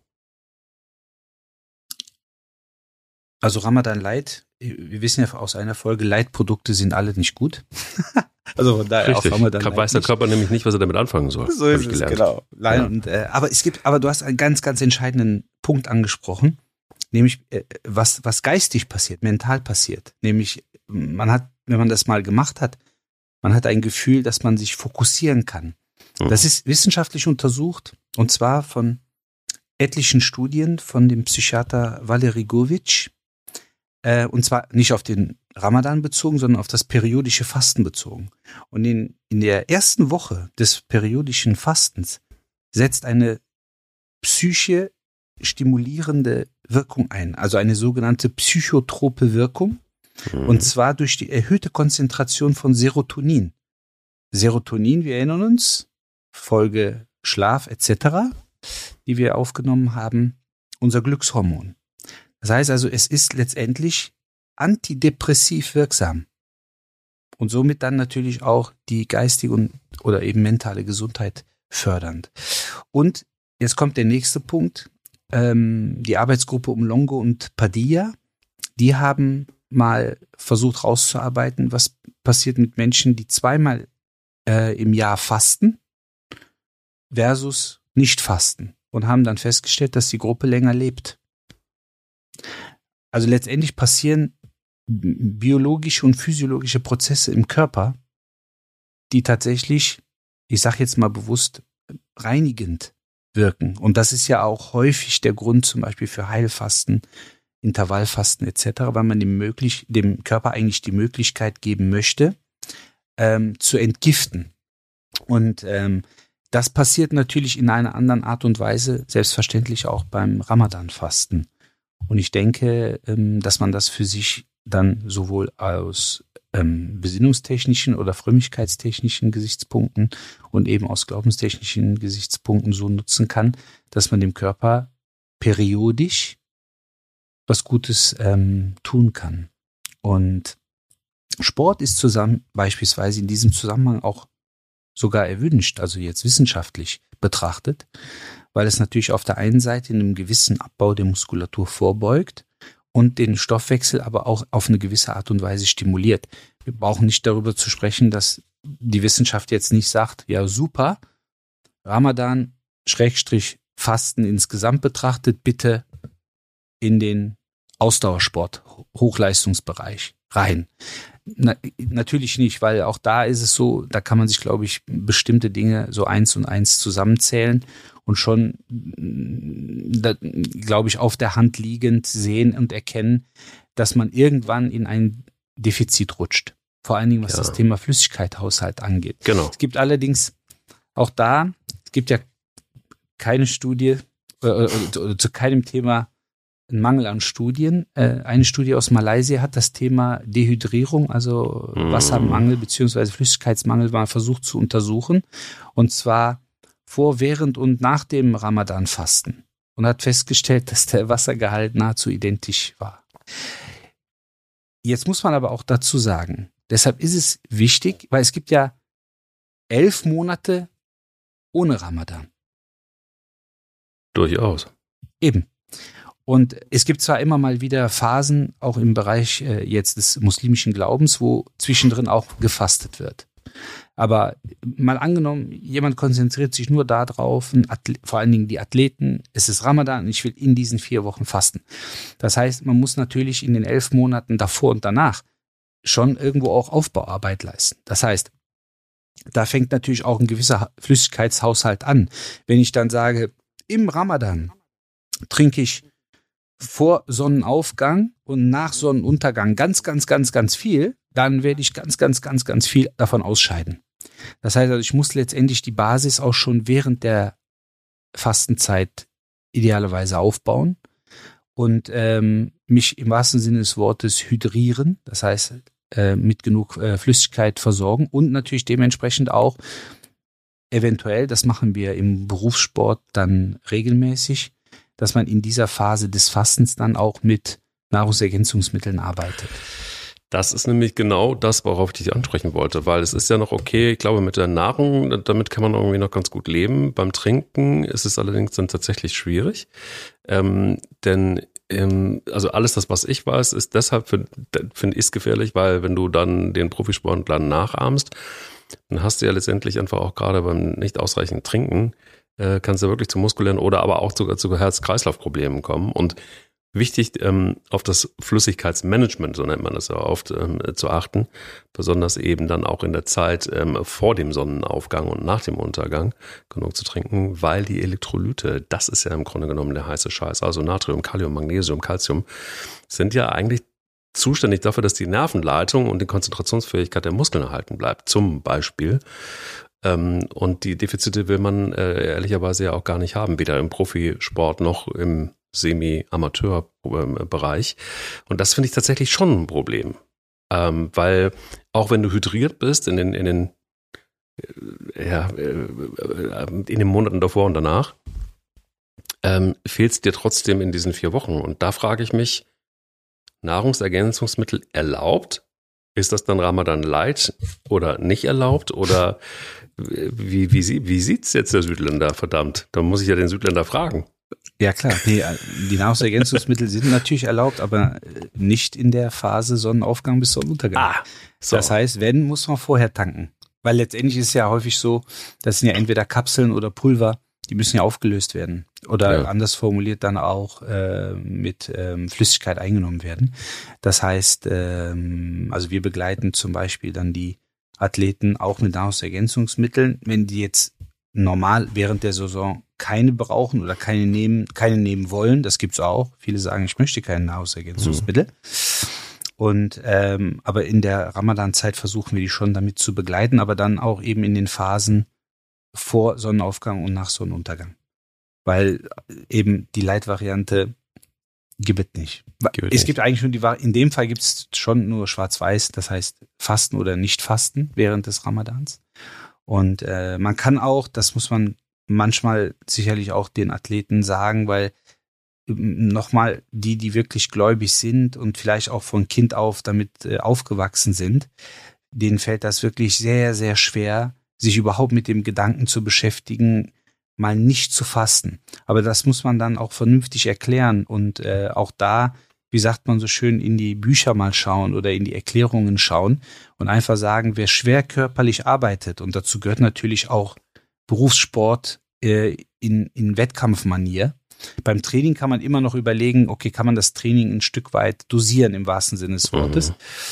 Also Ramadan Light, wir wissen ja aus einer Folge, Light-Produkte sind alle nicht gut. Also von daher richtig. Auch Ramadan Light weiß der Körper nämlich nicht, was er damit anfangen soll. So ist es, genau. Ja. Und, aber du hast einen ganz, ganz entscheidenden Punkt angesprochen, nämlich was geistig passiert, mental passiert. Nämlich man hat, wenn man das mal gemacht hat, man hat ein Gefühl, dass man sich fokussieren kann. Das ist wissenschaftlich untersucht, und zwar von etlichen Studien von dem Psychiater Valery Govic. Und zwar nicht auf den Ramadan bezogen, sondern auf das periodische Fasten bezogen. Und in der ersten Woche des periodischen Fastens setzt eine Psyche stimulierende Wirkung ein, also eine sogenannte psychotrope Wirkung, und zwar durch die erhöhte Konzentration von Serotonin. Serotonin, wir erinnern uns, Folge Schlaf etc., die wir aufgenommen haben, unser Glückshormon. Das heißt also, es ist letztendlich antidepressiv wirksam und somit dann natürlich auch die geistige oder eben mentale Gesundheit fördernd. Und jetzt kommt der nächste Punkt. Die Arbeitsgruppe um Longo und Padilla, die haben mal versucht rauszuarbeiten, was passiert mit Menschen, die 2-mal im Jahr fasten versus nicht fasten, und haben dann festgestellt, dass die Gruppe länger lebt. Also letztendlich passieren biologische und physiologische Prozesse im Körper, die tatsächlich, ich sage jetzt mal bewusst, reinigend wirken. Und das ist ja auch häufig der Grund zum Beispiel für Heilfasten, Intervallfasten etc., weil man dem Körper eigentlich die Möglichkeit geben möchte, zu entgiften. Und das passiert natürlich in einer anderen Art und Weise, selbstverständlich auch beim Ramadan-Fasten. Und ich denke, dass man das für sich dann sowohl aus besinnungstechnischen oder frömmigkeitstechnischen Gesichtspunkten und eben aus glaubenstechnischen Gesichtspunkten so nutzen kann, dass man dem Körper periodisch was Gutes tun kann. Und Sport ist beispielsweise in diesem Zusammenhang auch sogar erwünscht, also jetzt wissenschaftlich betrachtet, weil es natürlich auf der einen Seite in einem gewissen Abbau der Muskulatur vorbeugt und den Stoffwechsel aber auch auf eine gewisse Art und Weise stimuliert. Wir brauchen nicht darüber zu sprechen, dass die Wissenschaft jetzt nicht sagt, ja super, Ramadan / Fasten insgesamt betrachtet, bitte in den Ausdauersport, Hochleistungsbereich rein. Natürlich nicht, weil auch da ist es so, da kann man sich, glaube ich, bestimmte Dinge so 1 und 1 zusammenzählen und schon, glaube ich, auf der Hand liegend sehen und erkennen, dass man irgendwann in ein Defizit rutscht. Vor allen Dingen, was das Thema Flüssigkeitshaushalt angeht. Genau. Es gibt allerdings auch da, es gibt ja keine Studie oder zu keinem Thema ein Mangel an Studien. Eine Studie aus Malaysia hat das Thema Dehydrierung, also Wassermangel bzw. Flüssigkeitsmangel, mal versucht zu untersuchen. Und zwar vor, während und nach dem Ramadan-Fasten. Und hat festgestellt, dass der Wassergehalt nahezu identisch war. Jetzt muss man aber auch dazu sagen, deshalb ist es wichtig, weil es gibt ja 11 Monate ohne Ramadan. Durchaus. Eben. Und es gibt zwar immer mal wieder Phasen, auch im Bereich jetzt des muslimischen Glaubens, wo zwischendrin auch gefastet wird. Aber mal angenommen, jemand konzentriert sich nur darauf, vor allen Dingen die Athleten, es ist Ramadan und ich will in diesen 4 Wochen fasten. Das heißt, man muss natürlich in den 11 Monaten davor und danach schon irgendwo auch Aufbauarbeit leisten. Das heißt, da fängt natürlich auch ein gewisser Flüssigkeitshaushalt an. Wenn ich dann sage, im Ramadan trinke ich vor Sonnenaufgang und nach Sonnenuntergang ganz viel, dann werde ich ganz viel davon ausscheiden. Das heißt also, ich muss letztendlich die Basis auch schon während der Fastenzeit idealerweise aufbauen und mich im wahrsten Sinne des Wortes hydrieren, das heißt mit genug Flüssigkeit versorgen und natürlich dementsprechend auch eventuell, das machen wir im Berufssport dann regelmäßig, dass man in dieser Phase des Fastens dann auch mit Nahrungsergänzungsmitteln arbeitet. Das ist nämlich genau das, worauf ich dich ansprechen wollte, weil es ist ja noch okay, ich glaube mit der Nahrung, damit kann man irgendwie noch ganz gut leben. Beim Trinken ist es allerdings dann tatsächlich schwierig, denn also alles das, was ich weiß, ist deshalb, finde ich es gefährlich, weil wenn du dann den Profisportler nachahmst, dann hast du ja letztendlich einfach auch gerade beim nicht ausreichend Trinken, kannst du wirklich zu muskulären oder aber auch sogar zu Herz-Kreislauf-Problemen kommen. Und wichtig, auf das Flüssigkeitsmanagement, so nennt man das ja oft, zu achten, besonders eben dann auch in der Zeit vor dem Sonnenaufgang und nach dem Untergang genug zu trinken, weil die Elektrolyte, das ist ja im Grunde genommen der heiße Scheiß, also Natrium, Kalium, Magnesium, Calcium, sind ja eigentlich zuständig dafür, dass die Nervenleitung und die Konzentrationsfähigkeit der Muskeln erhalten bleibt, zum Beispiel. Und die Defizite will man ehrlicherweise ja auch gar nicht haben, weder im Profisport noch im Semi-Amateur-Bereich. Und das finde ich tatsächlich schon ein Problem. Weil auch wenn du hydriert bist in den Monaten davor und danach, fehlt es dir trotzdem in diesen 4 Wochen. Und da frage ich mich, Nahrungsergänzungsmittel erlaubt? Ist das dann Ramadan Light oder nicht erlaubt? Oder wie sieht's jetzt der Südländer? Verdammt, da muss ich ja den Südländer fragen. Ja klar, nee, die Nahrungsergänzungsmittel sind natürlich erlaubt, aber nicht in der Phase Sonnenaufgang bis Sonnenuntergang. So. Das heißt, wenn, muss man vorher tanken. Weil letztendlich ist es ja häufig so, das sind ja entweder Kapseln oder Pulver, die müssen ja aufgelöst werden. Oder anders formuliert dann auch mit Flüssigkeit eingenommen werden. Das heißt, also wir begleiten zum Beispiel dann die Athleten auch mit Nahrungsergänzungsmitteln, wenn die jetzt normal während der Saison keine brauchen oder keine nehmen wollen. Das gibt's auch. Viele sagen, ich möchte keine Nahrungsergänzungsmittel. Und aber in der Ramadan-Zeit versuchen wir die schon damit zu begleiten, aber dann auch eben in den Phasen vor Sonnenaufgang und nach Sonnenuntergang. Weil eben die Light-Variante gibt es nicht. Es gibt eigentlich nur in dem Fall gibt es schon nur Schwarz-Weiß, das heißt Fasten oder Nicht-Fasten während des Ramadans. Und man kann auch, das muss man manchmal sicherlich auch den Athleten sagen, weil nochmal die wirklich gläubig sind und vielleicht auch von Kind auf damit aufgewachsen sind, denen fällt das wirklich sehr, sehr schwer, sich überhaupt mit dem Gedanken zu beschäftigen, mal nicht zu fasten. Aber das muss man dann auch vernünftig erklären und auch da, wie sagt man so schön, in die Bücher mal schauen oder in die Erklärungen schauen und einfach sagen, wer schwer körperlich arbeitet, und dazu gehört natürlich auch Berufssport in Wettkampfmanier. Beim Training kann man immer noch überlegen, okay, kann man das Training ein Stück weit dosieren im wahrsten Sinne des Wortes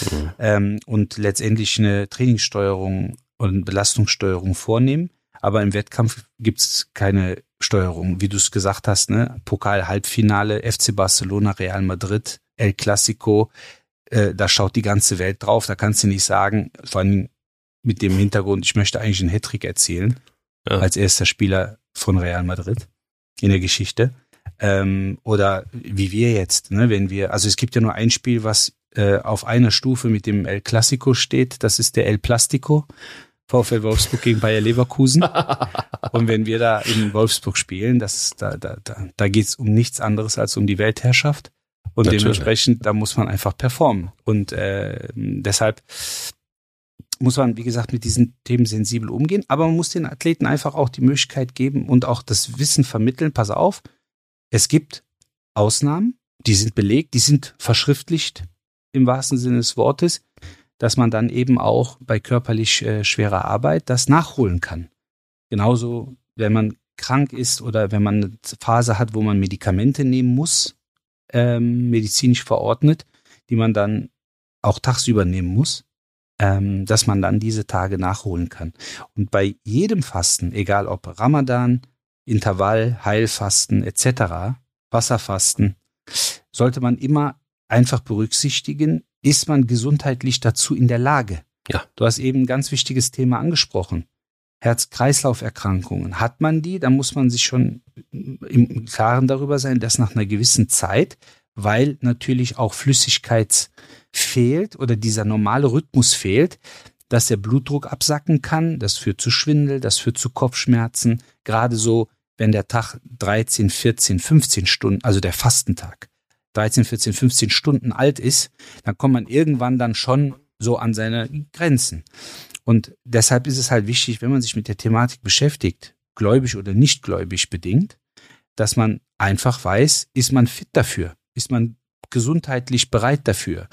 und letztendlich eine Trainingssteuerung und Belastungssteuerung vornehmen. Aber im Wettkampf gibt's keine Steuerung, wie du es gesagt hast, ne? Pokal-Halbfinale, FC Barcelona, Real Madrid, El Clasico, da schaut die ganze Welt drauf. Da kannst du nicht sagen, vor allem mit dem Hintergrund, ich möchte eigentlich einen Hattrick erzielen, als erster Spieler von Real Madrid in der Geschichte. Oder wie wir jetzt, ne? Also es gibt ja nur ein Spiel, was auf einer Stufe mit dem El Clasico steht, das ist der El Plastico. VfL Wolfsburg gegen Bayer Leverkusen. Und wenn wir da in Wolfsburg spielen, da geht's um nichts anderes als um die Weltherrschaft. Und natürlich. Dementsprechend, da muss man einfach performen. Und deshalb muss man, wie gesagt, mit diesen Themen sensibel umgehen. Aber man muss den Athleten einfach auch die Möglichkeit geben und auch das Wissen vermitteln. Pass auf, es gibt Ausnahmen, die sind belegt, die sind verschriftlicht im wahrsten Sinne des Wortes, dass man dann eben auch bei körperlich schwerer Arbeit das nachholen kann. Genauso, wenn man krank ist oder wenn man eine Phase hat, wo man Medikamente nehmen muss, medizinisch verordnet, die man dann auch tagsüber nehmen muss, dass man dann diese Tage nachholen kann. Und bei jedem Fasten, egal ob Ramadan, Intervall, Heilfasten etc., Wasserfasten, sollte man immer einfach berücksichtigen, ist man gesundheitlich dazu in der Lage? Ja. Du hast eben ein ganz wichtiges Thema angesprochen. Herz-Kreislauf-Erkrankungen. Hat man die, dann muss man sich schon im Klaren darüber sein, dass nach einer gewissen Zeit, weil natürlich auch Flüssigkeit fehlt oder dieser normale Rhythmus fehlt, dass der Blutdruck absacken kann. Das führt zu Schwindel, das führt zu Kopfschmerzen. Gerade so, wenn der Tag 13, 14, 15 Stunden, also der Fastentag, 13, 14, 15 Stunden alt ist, dann kommt man irgendwann dann schon so an seine Grenzen. Und deshalb ist es halt wichtig, wenn man sich mit der Thematik beschäftigt, gläubig oder nicht gläubig bedingt, dass man einfach weiß, ist man fit dafür? Ist man gesundheitlich bereit dafür?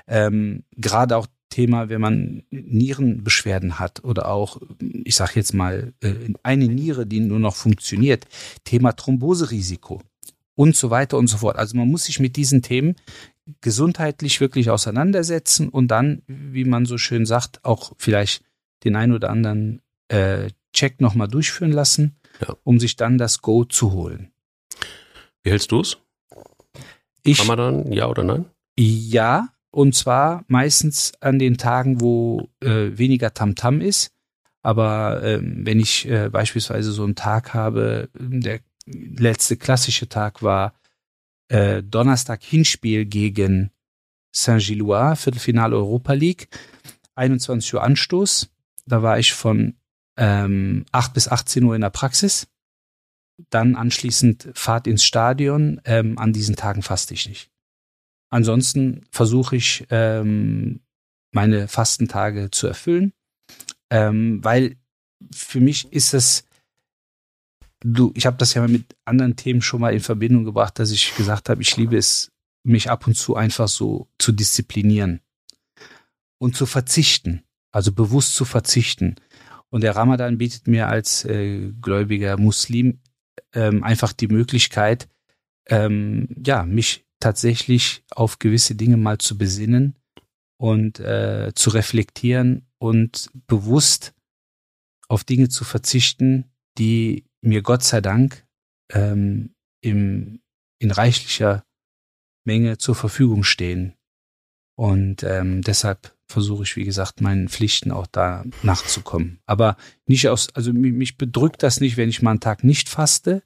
Gerade auch Thema, wenn man Nierenbeschwerden hat oder auch, ich sage jetzt mal, eine Niere, die nur noch funktioniert, Thema Thromboserisiko. Und so weiter und so fort. Also man muss sich mit diesen Themen gesundheitlich wirklich auseinandersetzen und dann, wie man so schön sagt, auch vielleicht den ein oder anderen Check nochmal durchführen lassen, um sich dann das Go zu holen. Wie hältst du es? Ramadan, ja oder nein? Ja, und zwar meistens an den Tagen, wo weniger Tamtam ist. Aber wenn ich beispielsweise so einen Tag habe, der letzte klassische Tag war Donnerstag Hinspiel gegen Saint-Gilloise, Viertelfinale Europa League, 21 Uhr Anstoß. Da war ich von 8 bis 18 Uhr in der Praxis. Dann anschließend Fahrt ins Stadion. An diesen Tagen faste ich nicht. Ansonsten versuche ich, meine Fastentage zu erfüllen, weil für mich ist es, ich habe das ja mit anderen Themen schon mal in Verbindung gebracht, dass ich gesagt habe, ich liebe es, mich ab und zu einfach so zu disziplinieren und zu verzichten, also bewusst zu verzichten. Und der Ramadan bietet mir als gläubiger Muslim einfach die Möglichkeit, mich tatsächlich auf gewisse Dinge mal zu besinnen und zu reflektieren und bewusst auf Dinge zu verzichten, die mir Gott sei Dank in reichlicher Menge zur Verfügung stehen. Und deshalb versuche ich, wie gesagt, meinen Pflichten auch da nachzukommen. Aber nicht mich bedrückt das nicht, wenn ich mal einen Tag nicht faste.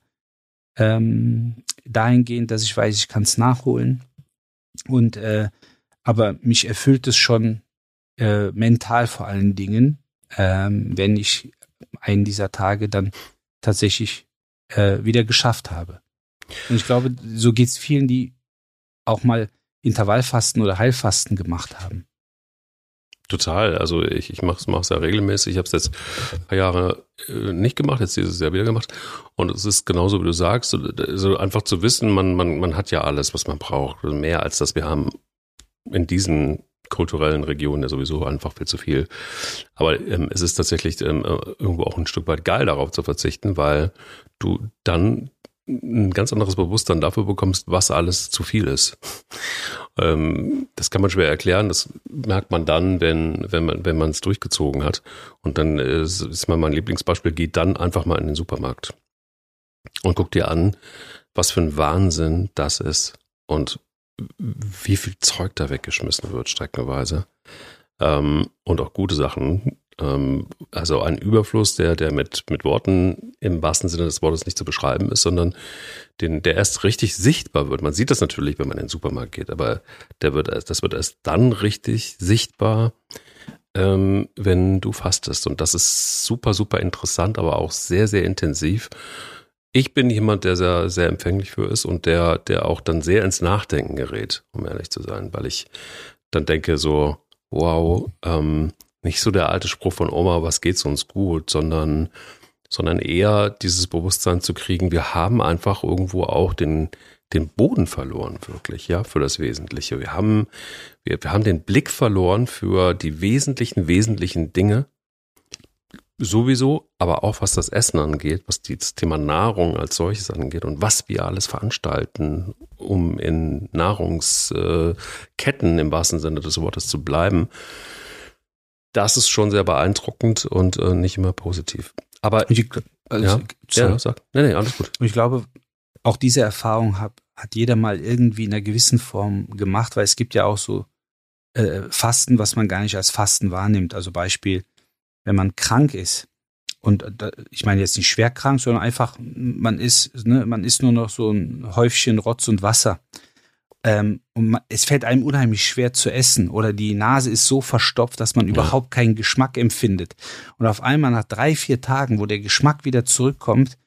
Dahingehend, dass ich weiß, ich kann es nachholen. Und aber mich erfüllt es schon mental vor allen Dingen, wenn ich einen dieser Tage dann tatsächlich wieder geschafft habe. Und ich glaube, so geht es vielen, die auch mal Intervallfasten oder Heilfasten gemacht haben. Total. Also ich mache es ja regelmäßig. Ich habe es jetzt ein paar Jahre nicht gemacht, jetzt dieses Jahr wieder gemacht. Und es ist genauso, wie du sagst, so einfach zu wissen, man hat ja alles, was man braucht. Mehr als das wir haben in kulturellen Regionen ja sowieso einfach viel zu viel. Aber es ist tatsächlich irgendwo auch ein Stück weit geil, darauf zu verzichten, weil du dann ein ganz anderes Bewusstsein dafür bekommst, was alles zu viel ist. Das kann man schwer erklären, das merkt man dann, wenn man es durchgezogen hat. Und dann ist mein Lieblingsbeispiel, geht dann einfach mal in den Supermarkt und guck dir an, was für ein Wahnsinn das ist und wie viel Zeug da weggeschmissen wird, streckenweise. Und auch gute Sachen. Also ein Überfluss, der mit Worten im wahrsten Sinne des Wortes nicht zu beschreiben ist, sondern der erst richtig sichtbar wird. Man sieht das natürlich, wenn man in den Supermarkt geht, aber das wird erst dann richtig sichtbar, wenn du fastest. Und das ist super, super interessant, aber auch sehr, sehr intensiv. Ich bin jemand, der sehr, sehr empfänglich für ist und der auch dann sehr ins Nachdenken gerät, um ehrlich zu sein, weil ich dann denke so, wow, nicht so der alte Spruch von Oma, was geht's uns gut, sondern eher dieses Bewusstsein zu kriegen, wir haben einfach irgendwo auch den Boden verloren, wirklich, ja, für das Wesentliche. Wir haben den Blick verloren für die wesentlichen Dinge, sowieso, aber auch was das Essen angeht, was das Thema Nahrung als solches angeht und was wir alles veranstalten, um in Nahrungsketten im wahrsten Sinne des Wortes zu bleiben. Das ist schon sehr beeindruckend und nicht immer positiv. Aber sag. Nee, alles gut. Und ich glaube, auch diese Erfahrung hat jeder mal irgendwie in einer gewissen Form gemacht, weil es gibt ja auch so Fasten, was man gar nicht als Fasten wahrnimmt. Also Beispiel, wenn man krank ist und ich meine jetzt nicht schwer krank, sondern einfach man ist nur noch so ein Häufchen Rotz und Wasser. Und es fällt einem unheimlich schwer zu essen oder die Nase ist so verstopft, dass man überhaupt keinen Geschmack empfindet. Und auf einmal nach 3-4 Tagen, wo der Geschmack wieder zurückkommt,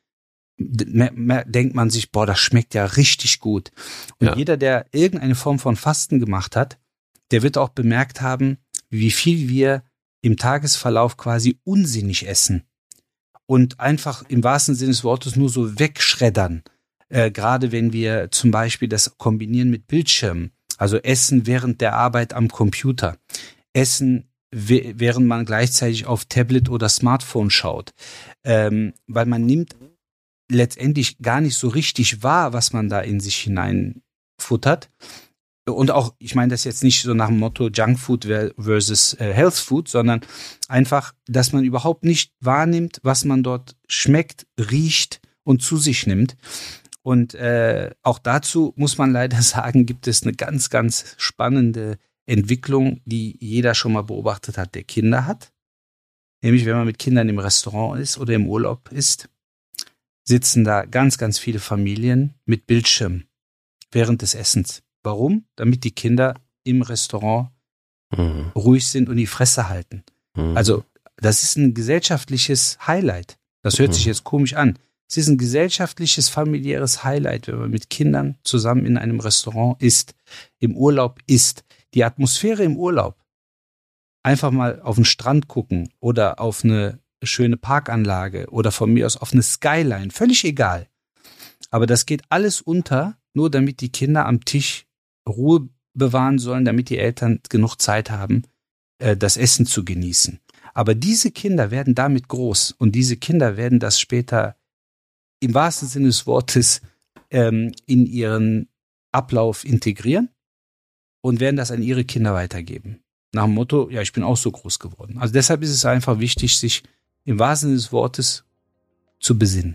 denkt man sich, boah, das schmeckt ja richtig gut. Und jeder, der irgendeine Form von Fasten gemacht hat, der wird auch bemerkt haben, wie viel wir im Tagesverlauf quasi unsinnig essen und einfach im wahrsten Sinne des Wortes nur so wegschreddern. Gerade wenn wir zum Beispiel das kombinieren mit Bildschirmen, also Essen während der Arbeit am Computer, Essen während man gleichzeitig auf Tablet oder Smartphone schaut, weil man nimmt letztendlich gar nicht so richtig wahr, was man da in sich hineinfuttert. Und auch, ich meine das jetzt nicht so nach dem Motto Junkfood versus Health Food, sondern einfach, dass man überhaupt nicht wahrnimmt, was man dort schmeckt, riecht und zu sich nimmt. Und auch dazu muss man leider sagen, gibt es eine ganz, ganz spannende Entwicklung, die jeder schon mal beobachtet hat, der Kinder hat. Nämlich, wenn man mit Kindern im Restaurant ist oder im Urlaub ist, sitzen da ganz, ganz viele Familien mit Bildschirm während des Essens. Warum? Damit die Kinder im Restaurant ruhig sind und die Fresse halten. Also, das ist ein gesellschaftliches Highlight. Das hört sich jetzt komisch an. Es ist ein gesellschaftliches, familiäres Highlight, wenn man mit Kindern zusammen in einem Restaurant isst, im Urlaub isst. Die Atmosphäre im Urlaub, einfach mal auf den Strand gucken oder auf eine schöne Parkanlage oder von mir aus auf eine Skyline, völlig egal. Aber das geht alles unter, nur damit die Kinder am Tisch Ruhe bewahren sollen, damit die Eltern genug Zeit haben, das Essen zu genießen. Aber diese Kinder werden damit groß und diese Kinder werden das später im wahrsten Sinne des Wortes in ihren Ablauf integrieren und werden das an ihre Kinder weitergeben. Nach dem Motto, ja, ich bin auch so groß geworden. Also deshalb ist es einfach wichtig, sich im wahrsten Sinne des Wortes zu besinnen.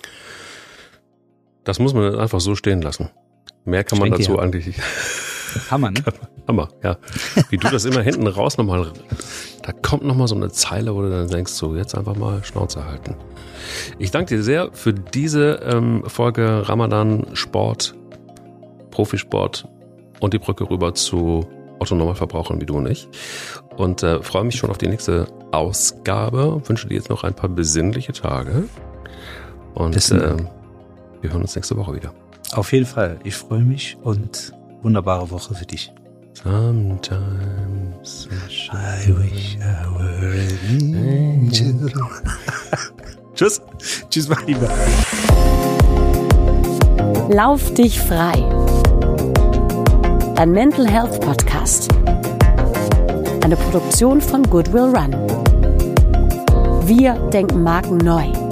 Das muss man einfach so stehen lassen. Mehr kann man dazu eigentlich nicht. Hammer, ne? Hammer, ja. Wie du das immer hinten raus nochmal, da kommt nochmal so eine Zeile, wo du dann denkst, so jetzt einfach mal Schnauze halten. Ich danke dir sehr für diese Folge Ramadan Sport, Profisport und die Brücke rüber zu Otto-Normalverbrauchern wie du und ich. Und freue mich schon auf die nächste Ausgabe. Wünsche dir jetzt noch ein paar besinnliche Tage. Und wir hören uns nächste Woche wieder. Auf jeden Fall. Ich freue mich und wunderbare Woche für dich. Sometimes I wish I were an angel. Tschüss. Tschüss, mein Lieber. Lauf dich frei. Dein Mental Health Podcast. Eine Produktion von Goodwill Run. Wir denken Marken neu.